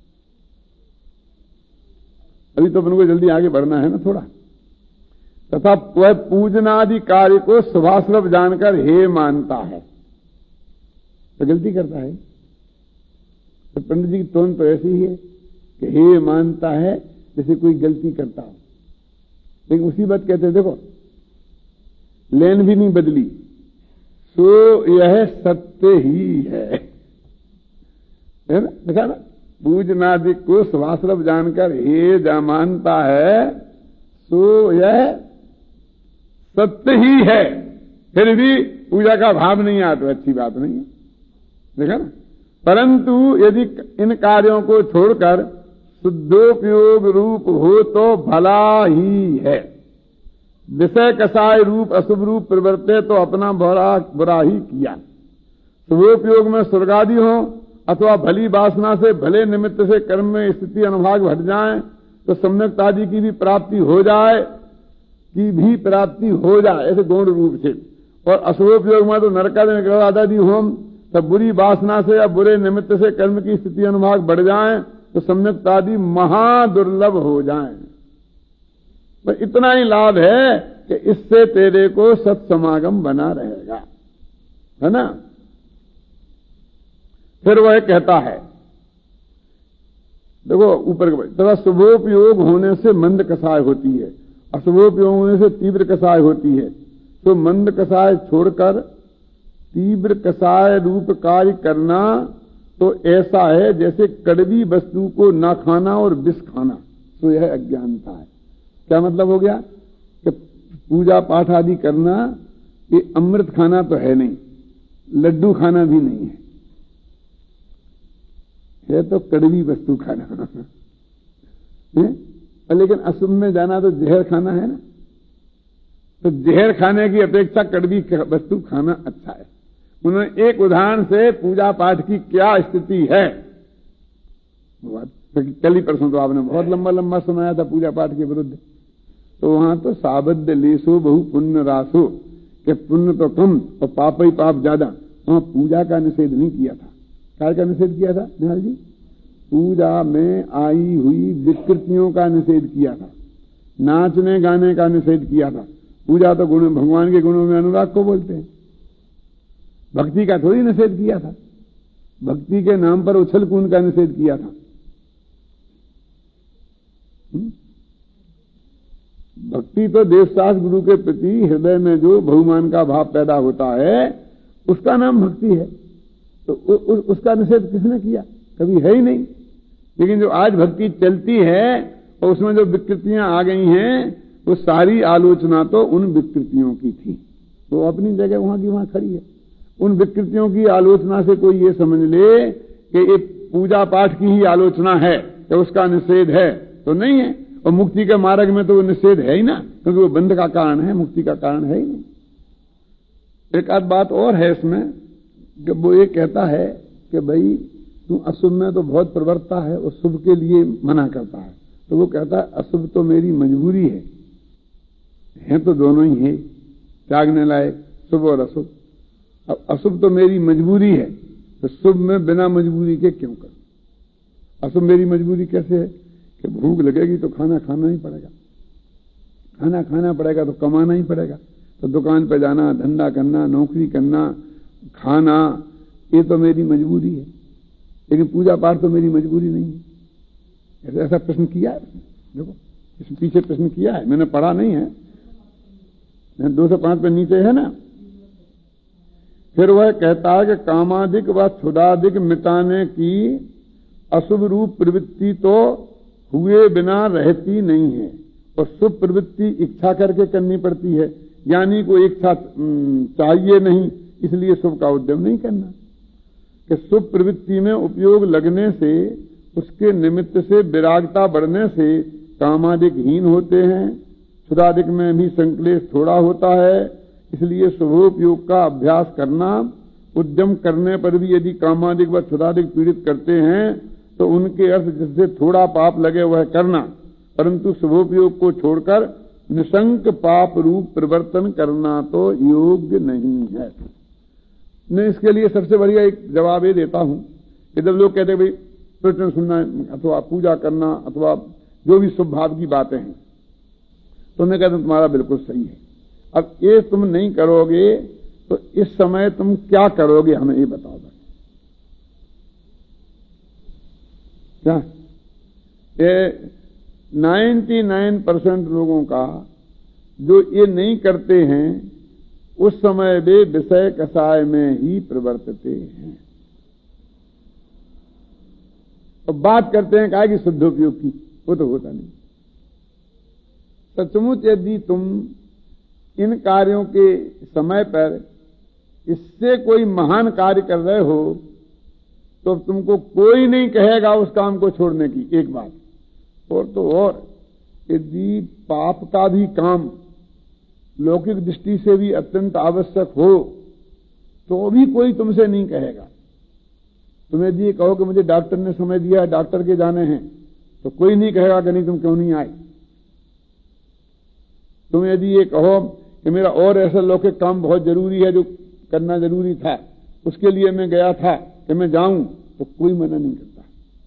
अभी तो अपन को जल्दी आगे बढ़ना है ना थोड़ा। तथा वह पूजनादि कार्य को शुभाशुभ जानकर हे मानता है, तो गलती करता है। तो पंडित जी की टोन तो ऐसी ही है कि हे मानता है जैसे कोई गलती करता हो, लेकिन उसी बात कहते हैं देखो लेन भी नहीं बदली, सो यह सत्य ही है ना, देखा ना। पूजनादि को शुभाशुभ जानकर हे जा मानता है, सो यह सत्य ही है, फिर भी पूजा का भाव नहीं आता तो अच्छी बात नहीं है, देखा ना। परंतु यदि इन कार्यों को छोड़कर शुद्धोपयोग रूप हो तो भला ही है। विषय कसाय रूप अशुभ रूप प्रवर्ते तो अपना बुरा ही किया। शुभोपयोग में स्वर्गादि हो अथवा भली वासना से भले निमित्त से कर्म में स्थिति अनुभाग घट जाए तो सम्यक आदि की भी प्राप्ति हो जाए, ऐसे गौण रूप से। और अशुभोपयोग में तो नरकादि आदि होम तब बुरी वासना से या बुरे निमित्त से कर्म की स्थिति अनुभाग बढ़ जाए तो सम्यक आदि महादुर्लभ हो जाए। पर इतना ही लाभ है कि इससे तेरे को सत्समागम बना रहेगा, है ना। फिर वह कहता है देखो ऊपर तथा शुभोपयोग होने से मंद कसाय होती है, अशुभोपयोग होने से तीव्र कसाय होती है। तो मंद कसाय छोड़कर तीव्र कसाय रूप कार्य करना तो ऐसा है जैसे कड़वी वस्तु को ना खाना और विष खाना, तो यह अज्ञानता है। क्या मतलब हो गया कि पूजा पाठ आदि करना ये अमृत खाना तो है नहीं, लड्डू खाना भी नहीं है, ये तो कड़वी वस्तु खाना है। लेकिन अशुभ में जाना तो जहर खाना है ना, तो जहर खाने की अपेक्षा कड़वी वस्तु खाना अच्छा है। उन्होंने एक उदाहरण से पूजा पाठ की क्या स्थिति है, कल ही परसों तो आपने बहुत लंबा लंबा सुनाया था पूजा पाठ के विरुद्ध। तो वहां तो साबद्ध लेसो बहु पुण्य रासो, कि पुण्य तो कम और पाप ही पाप ज्यादा। वहां पूजा का निषेध नहीं किया था। क्या का निषेध किया था निहाल जी? पूजा में आई हुई विकृतियों का निषेध किया था, नाचने गाने का निषेध किया था। पूजा तो गुण भगवान के गुणों में अनुराग को बोलते हैं, भक्ति का थोड़ी निषेध किया था। भक्ति के नाम पर उछल कूद का निषेध किया था। भक्ति तो देवदास गुरु के प्रति हृदय में जो बहुमान का भाव पैदा होता है उसका नाम भक्ति है। तो उसका निषेध किसने किया? कभी है ही नहीं। लेकिन जो आज भक्ति चलती है और उसमें जो विकृतियां आ गई हैं, वो सारी आलोचना तो उन विकृतियों की थी। वो अपनी जगह वहां की वहां खड़ी है। उन विकृतियों की आलोचना से कोई ये समझ ले कि ये पूजा पाठ की ही आलोचना है, कि उसका निषेध है, तो नहीं है। और मुक्ति के मार्ग में तो वो निषेध है ही ना, क्योंकि वो बंध का कारण है, मुक्ति का कारण है ही नहीं। एक आध बात और है इसमें कि वो ये कहता है कि भाई तू अशुभ में तो बहुत प्रवृत्ता है और शुभ के लिए मना करता है। तो वो कहता है अशुभ तो मेरी मजबूरी है तो दोनों ही है त्यागने लायक, शुभ और अशुभ। अब अशुभ तो मेरी मजबूरी है, तो शुभ में बिना मजबूरी के क्यों करूं? अशुभ मेरी मजबूरी कैसे है कि भूख लगेगी तो खाना खाना ही पड़ेगा, खाना खाना पड़ेगा तो कमाना ही पड़ेगा, तो दुकान पर जाना, धंधा करना, नौकरी करना, खाना, ये तो मेरी मजबूरी है। लेकिन पूजा पाठ तो मेरी मजबूरी नहीं है। ऐसा प्रश्न किया है, देखो इसमें पीछे प्रश्न किया है, मैंने पढ़ा नहीं है, 205 पे नीचे है ना। फिर वह कहता है कि कामादिक व क्षुदादिक मिटाने की अशुभ रूप प्रवृत्ति तो हुए बिना रहती नहीं है, और शुभ प्रवृत्ति इच्छा करके करनी पड़ती है। यानी कोई इच्छा चाहिए नहीं, इसलिए शुभ का उद्यम नहीं करना। कि शुभ प्रवृत्ति में उपयोग लगने से, उसके निमित्त से विरागता बढ़ने से कामादिक हीन होते हैं, क्षुदादिक में भी संक्लेश थोड़ा होता है। इसलिए शुभोपयोग का अभ्यास करना, उद्यम करने पर भी यदि कामादिक व क्षुदादिक पीड़ित करते हैं तो उनके अर्थ जिससे थोड़ा पाप लगे वह करना, परंतु शुभोपयोग को छोड़कर निशंक पाप रूप परिवर्तन करना तो योग्य नहीं है। मैं इसके लिए सबसे बढ़िया एक जवाब ये देता हूं कि जब लोग कहते हैं भाई प्रवचन सुनना अथवा पूजा करना अथवा जो भी शुभ भाव की बातें हैं, तो मैं कहता हूं तुम्हारा बिल्कुल सही है। अब ये तुम नहीं करोगे तो इस समय तुम क्या करोगे, हमें ये बताओ। क्या ये 99% लोगों का जो ये नहीं करते हैं उस समय वे विषय कसाय में ही प्रवर्तते हैं और बात करते हैं क्या कि शुद्धोपयोग की, वो तो होता नहीं। सचमुच यदि तुम इन कार्यों के समय पर इससे कोई महान कार्य कर रहे हो तो तुमको कोई नहीं कहेगा उस काम को छोड़ने की। एक बात और तो और, यदि पाप का भी काम लौकिक दृष्टि से भी अत्यंत आवश्यक हो तो भी कोई तुमसे नहीं कहेगा। तुम यदि ये कहो कि मुझे डॉक्टर ने समय दिया है, डॉक्टर के जाने हैं, तो कोई नहीं कहेगा कि नहीं तुम क्यों नहीं आए। तुम यदि ये कहो कि मेरा और ऐसा लौकिक काम बहुत जरूरी है जो करना जरूरी था, उसके लिए मैं गया था कि मैं जाऊं, तो कोई मना नहीं करता।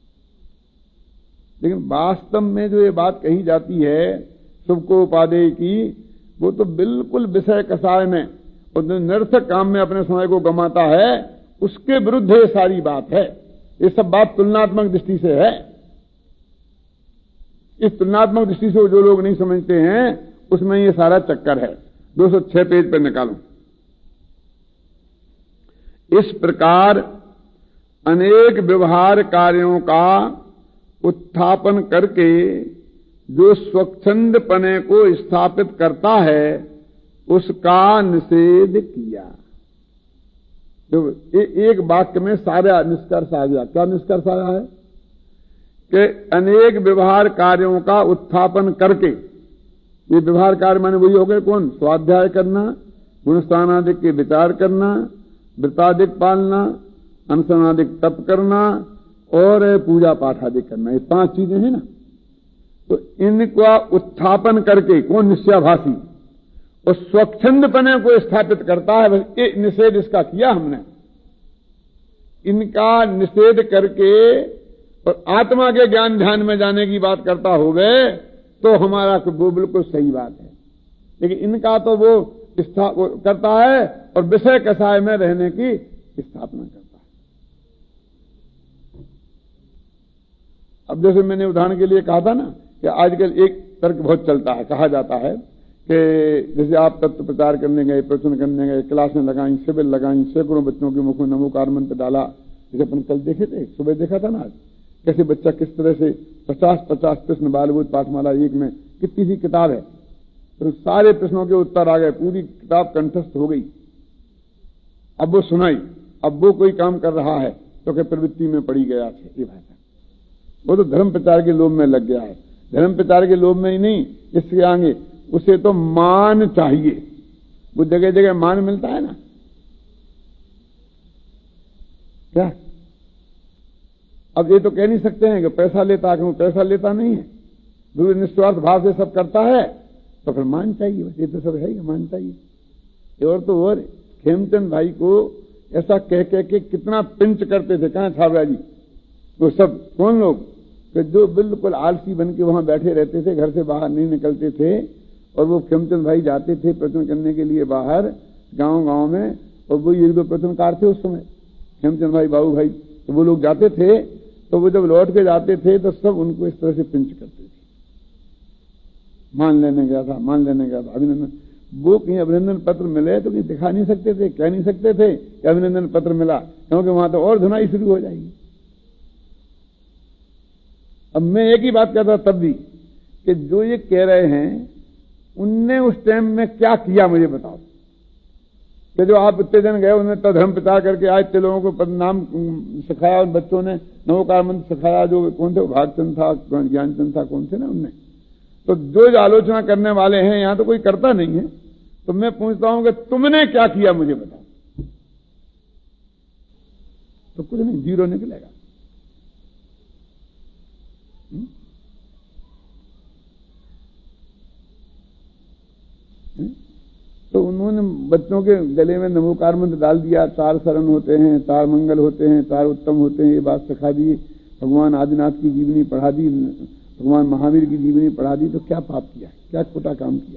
लेकिन वास्तव में जो ये बात कही जाती है शुभ को उपादेय की, वो तो बिल्कुल विषय कसाय में और निरर्थक काम में अपने समय को गंवाता है, उसके विरुद्ध ये सारी बात है। ये सब बात तुलनात्मक दृष्टि से है। इस तुलनात्मक दृष्टि से जो लोग नहीं समझते हैं उसमें ये सारा चक्कर है। 206 पेज पर निकालो। इस प्रकार अनेक व्यवहार कार्यों का उत्थापन करके जो स्वच्छंदपने को स्थापित करता है उसका निषेध किया। तो एक वाक्य में सारा निष्कर्ष आ गया। क्या निष्कर्ष आया है कि अनेक व्यवहार कार्यों का उत्थापन करके, ये व्यवहार कार्य माने वही हो गए कौन? स्वाध्याय करना, गुणस्थानादिक के विचार करना, व्रतादिक पालना, अनशनादिक तप करना और पूजा पाठ आदि करना, ये 5 चीजें हैं ना। तो इनका उत्थापन करके कौन? निश्चयाभासी, और स्वच्छंदपने को स्थापित करता है। बस निषेध इसका किया हमने। इनका निषेध करके और आत्मा के ज्ञान ध्यान में जाने की बात करता हो गए तो हमारा वो बिल्कुल सही बात है। लेकिन इनका तो वो करता है और विषय कसाय में रहने की स्थापना करता है। अब जैसे मैंने उदाहरण के लिए कहा था ना कि आजकल एक तर्क बहुत चलता है, कहा जाता है कि जैसे आप तत्व प्रचार करने गए, प्रवचन करने गए, क्लासें लगाई, शिविर लगाई, सैकड़ों बच्चों के मुख में नमोकार मंत्र डाला, जैसे अपन कल देखे थे, सुबह देखा था ना आज, कैसे बच्चा किस तरह से 50-50 प्रश्न बालबोध पाठमाला एक में, कितनी सी किताब है, तो सारे प्रश्नों के उत्तर आ गए, पूरी किताब कंठस्थ हो गई। अब वो सुनाई, अब वो कोई काम कर रहा है तो क्या प्रवृत्ति में पड़ी गया है ये भाषा। वो तो धर्म प्रचार के लोभ में लग गया है। धर्म प्रचार के लोभ में ही नहीं, इसके आगे उसे तो मान चाहिए। वो जगह जगह मान मिलता है ना, क्या अब ये तो कह नहीं सकते हैं कि पैसा लेता है, पैसा लेता नहीं है, दूर निस्वार्थ भाव से सब करता है तो फिर मान चाहिए। बस ये तो सब है ही, मान चाहिए। और तो और खेमचंद भाई को ऐसा कह कह के कितना पिंच करते थे, कहां छावरा जी वो सब कौन लोग, कि जो बिल्कुल आलसी बन के वहां बैठे रहते थे, घर से बाहर नहीं निकलते थे। और वो खेमचंद भाई जाते थे प्रवचन करने के लिए बाहर गांव गांव में, और वो ये दो प्रवचनकार थे उस समय, खेमचंद भाई, बाबू भाई, तो वो लोग जाते थे, तो वो जब लौट के जाते थे तो सब उनको इस तरह से पिंच करते थे। मान लेने गया था, मान लेने गया था, अभिनंदन। वो कहीं अभिनंदन पत्र मिले तो कहीं दिखा नहीं सकते थे, कह नहीं सकते थे कि अभिनंदन पत्र मिला, क्योंकि वहां तो और धुनाई शुरू हो जाएगी। अब मैं एक ही बात कहता तब भी कि जो ये कह रहे हैं उनने उस टाइम में क्या किया मुझे बताओ, कि जो आप इतने दिन गए, उन्होंने तो धर्म प्रचार करके आए, इतने लोगों को नाम सिखाया, उन बच्चों ने नवोकार मंत्र सिखाया, जो कौन थे, भागचंद था, ज्ञानचंद था, कौन थे ना उनने। तो जो आलोचना करने वाले हैं यहां तो कोई करता नहीं है, तो मैं पूछता हूं कि तुमने क्या किया मुझे बताओ, तो कुछ नहीं, जीरो निकलेगा। तो उन्होंने बच्चों के गले में नमोकार मंत्र डाल दिया, 4 शरण होते हैं, 4 मंगल होते हैं, 4 उत्तम होते हैं, ये बात सिखा दी, भगवान आदिनाथ की जीवनी पढ़ा दी, भगवान महावीर की जीवनी पढ़ा दी, तो क्या पाप किया, क्या खोटा काम किया।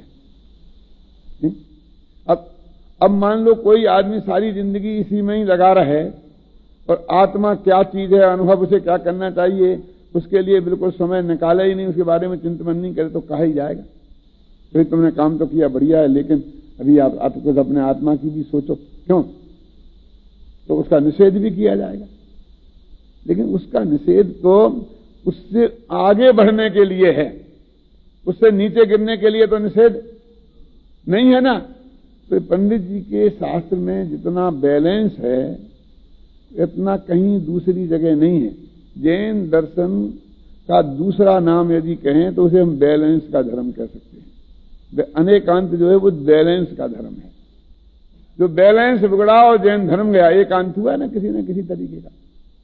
अब मान लो कोई आदमी सारी जिंदगी इसी में ही लगा रहे, और आत्मा क्या चीज है, अनुभव उसे क्या करना चाहिए, उसके लिए बिल्कुल समय निकाले ही नहीं, उसके बारे में चिंतन नहीं करे, तो कहा ही जाएगा। तो तुमने काम तो किया, बढ़िया है, लेकिन अभी आप कुछ अपने आत्मा की भी सोचो, क्यों, तो उसका निषेध भी किया जाएगा। लेकिन उसका निषेध तो उससे आगे बढ़ने के लिए है, उससे नीचे गिरने के लिए तो निषेध नहीं है ना। तो पंडित जी के शास्त्र में जितना बैलेंस है इतना कहीं दूसरी जगह नहीं है। जैन दर्शन का दूसरा नाम यदि कहें तो उसे हम बैलेंस का धर्म कह सकते हैं। अनेकांत जो है वो बैलेंस का धर्म है। जो बैलेंस बिगड़ा और जैन धर्म गया, एकांत हुआ ना किसी तरीके का।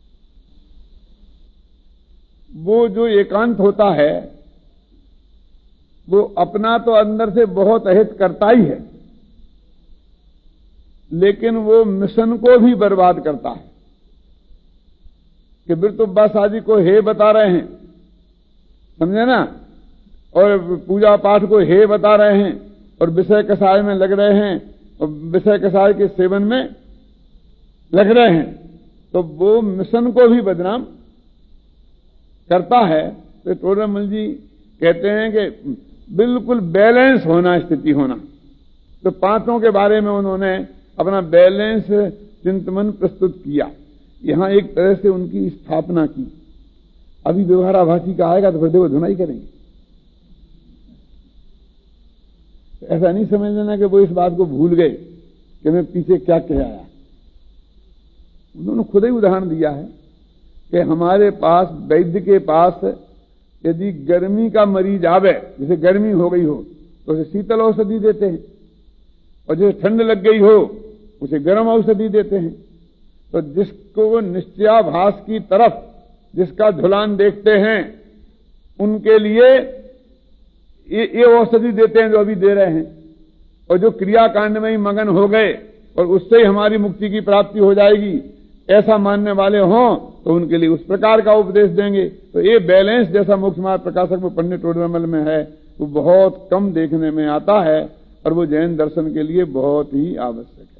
वो जो एकांत होता है वो अपना तो अंदर से बहुत अहित करता ही है, लेकिन वो मिशन को भी बर्बाद करता है। कि बिरतुब्बा शादी को हे बता रहे हैं, समझे ना, और पूजा पाठ को हे बता रहे हैं, और विषय कसाय में लग रहे हैं, और विषय कसाय के सेवन में लग रहे हैं, तो वो मिशन को भी बदनाम करता है। तो टोडरमल जी कहते हैं कि बिल्कुल बैलेंस होना, स्थिति होना। तो 5 के बारे में उन्होंने अपना बैलेंस चिंतन प्रस्तुत किया, यहां एक तरह से उनकी स्थापना की। अभी व्यवहाराभासी का आएगा तो फिर देखो धुनाई करेंगे। ऐसा नहीं समझ लेना कि वो इस बात को भूल गए कि मैं पीछे क्या कह आया। उन्होंने खुद ही उदाहरण दिया है कि हमारे पास, वैद्य के पास, यदि गर्मी का मरीज आवे, जैसे गर्मी हो गई हो तो उसे शीतल औषधि देते हैं, और जैसे ठंड लग गई हो उसे गर्म औषधि देते हैं। तो जिसको निश्चयाभास की तरफ जिसका धुलान देखते हैं उनके लिए ये औषधि देते हैं जो अभी दे रहे हैं, और जो क्रियाकांड में ही मगन हो गए और उससे ही हमारी मुक्ति की प्राप्ति हो जाएगी, ऐसा मानने वाले हों तो उनके लिए उस प्रकार का उपदेश देंगे। तो ये बैलेंस जैसा मोक्ष मार्ग प्रकाशक में पंडित टोडरमल में है वो बहुत कम देखने में आता है, और वो जैन दर्शन के लिए बहुत ही आवश्यक है।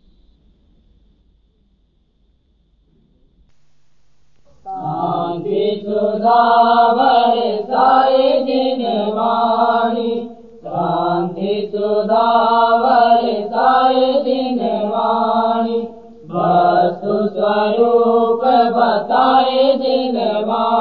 शांति सुधा बरसाए जिन वाणी, शांति सुधा बरसाए जिन वाणी, वस्तु स्वरूप बताए जिन वाणी।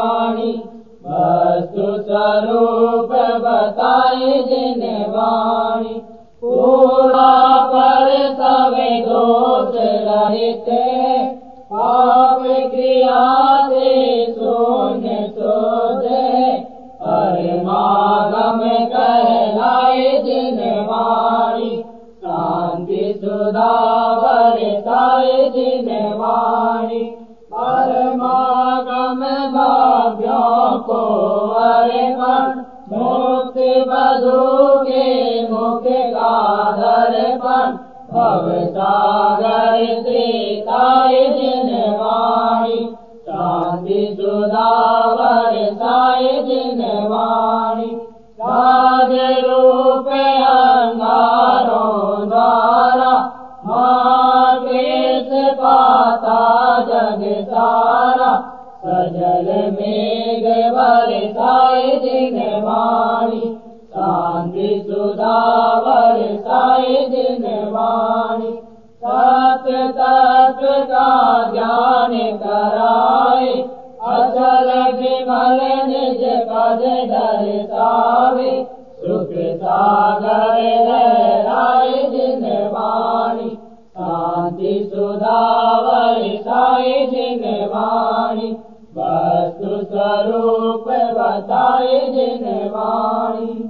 स्वरूप बताए जिन वाणी, पूरा पर सब दोष रहित, पाप क्रिया से शून्य सोझे, परमागम कहलाए जिन वाणी, शांति सुधा बरसाए जिन वाणी, परमागम भाव्यों को अर्पण, मुक्ति बधू के मुख का दर्पण, भवसागर त्रिताय जिन वाणी, शांति सुधा बरसाए जिन वाणी, राज रूप अंगारों द्वारा, मार्केश पाता जग सारा, सजल मेघ बरसाए जिन वाणी, शांति सुधा बरसाए जिन वाणी, सत्य तत्व का ज्ञान कराए, अचल विमल निज पद दर्शावे, सुख सागर लहराए जिन वाणी, शांति सुधा बरसाए जिन वाणी, वस्तु स्वरूप बताए जिन वाणी।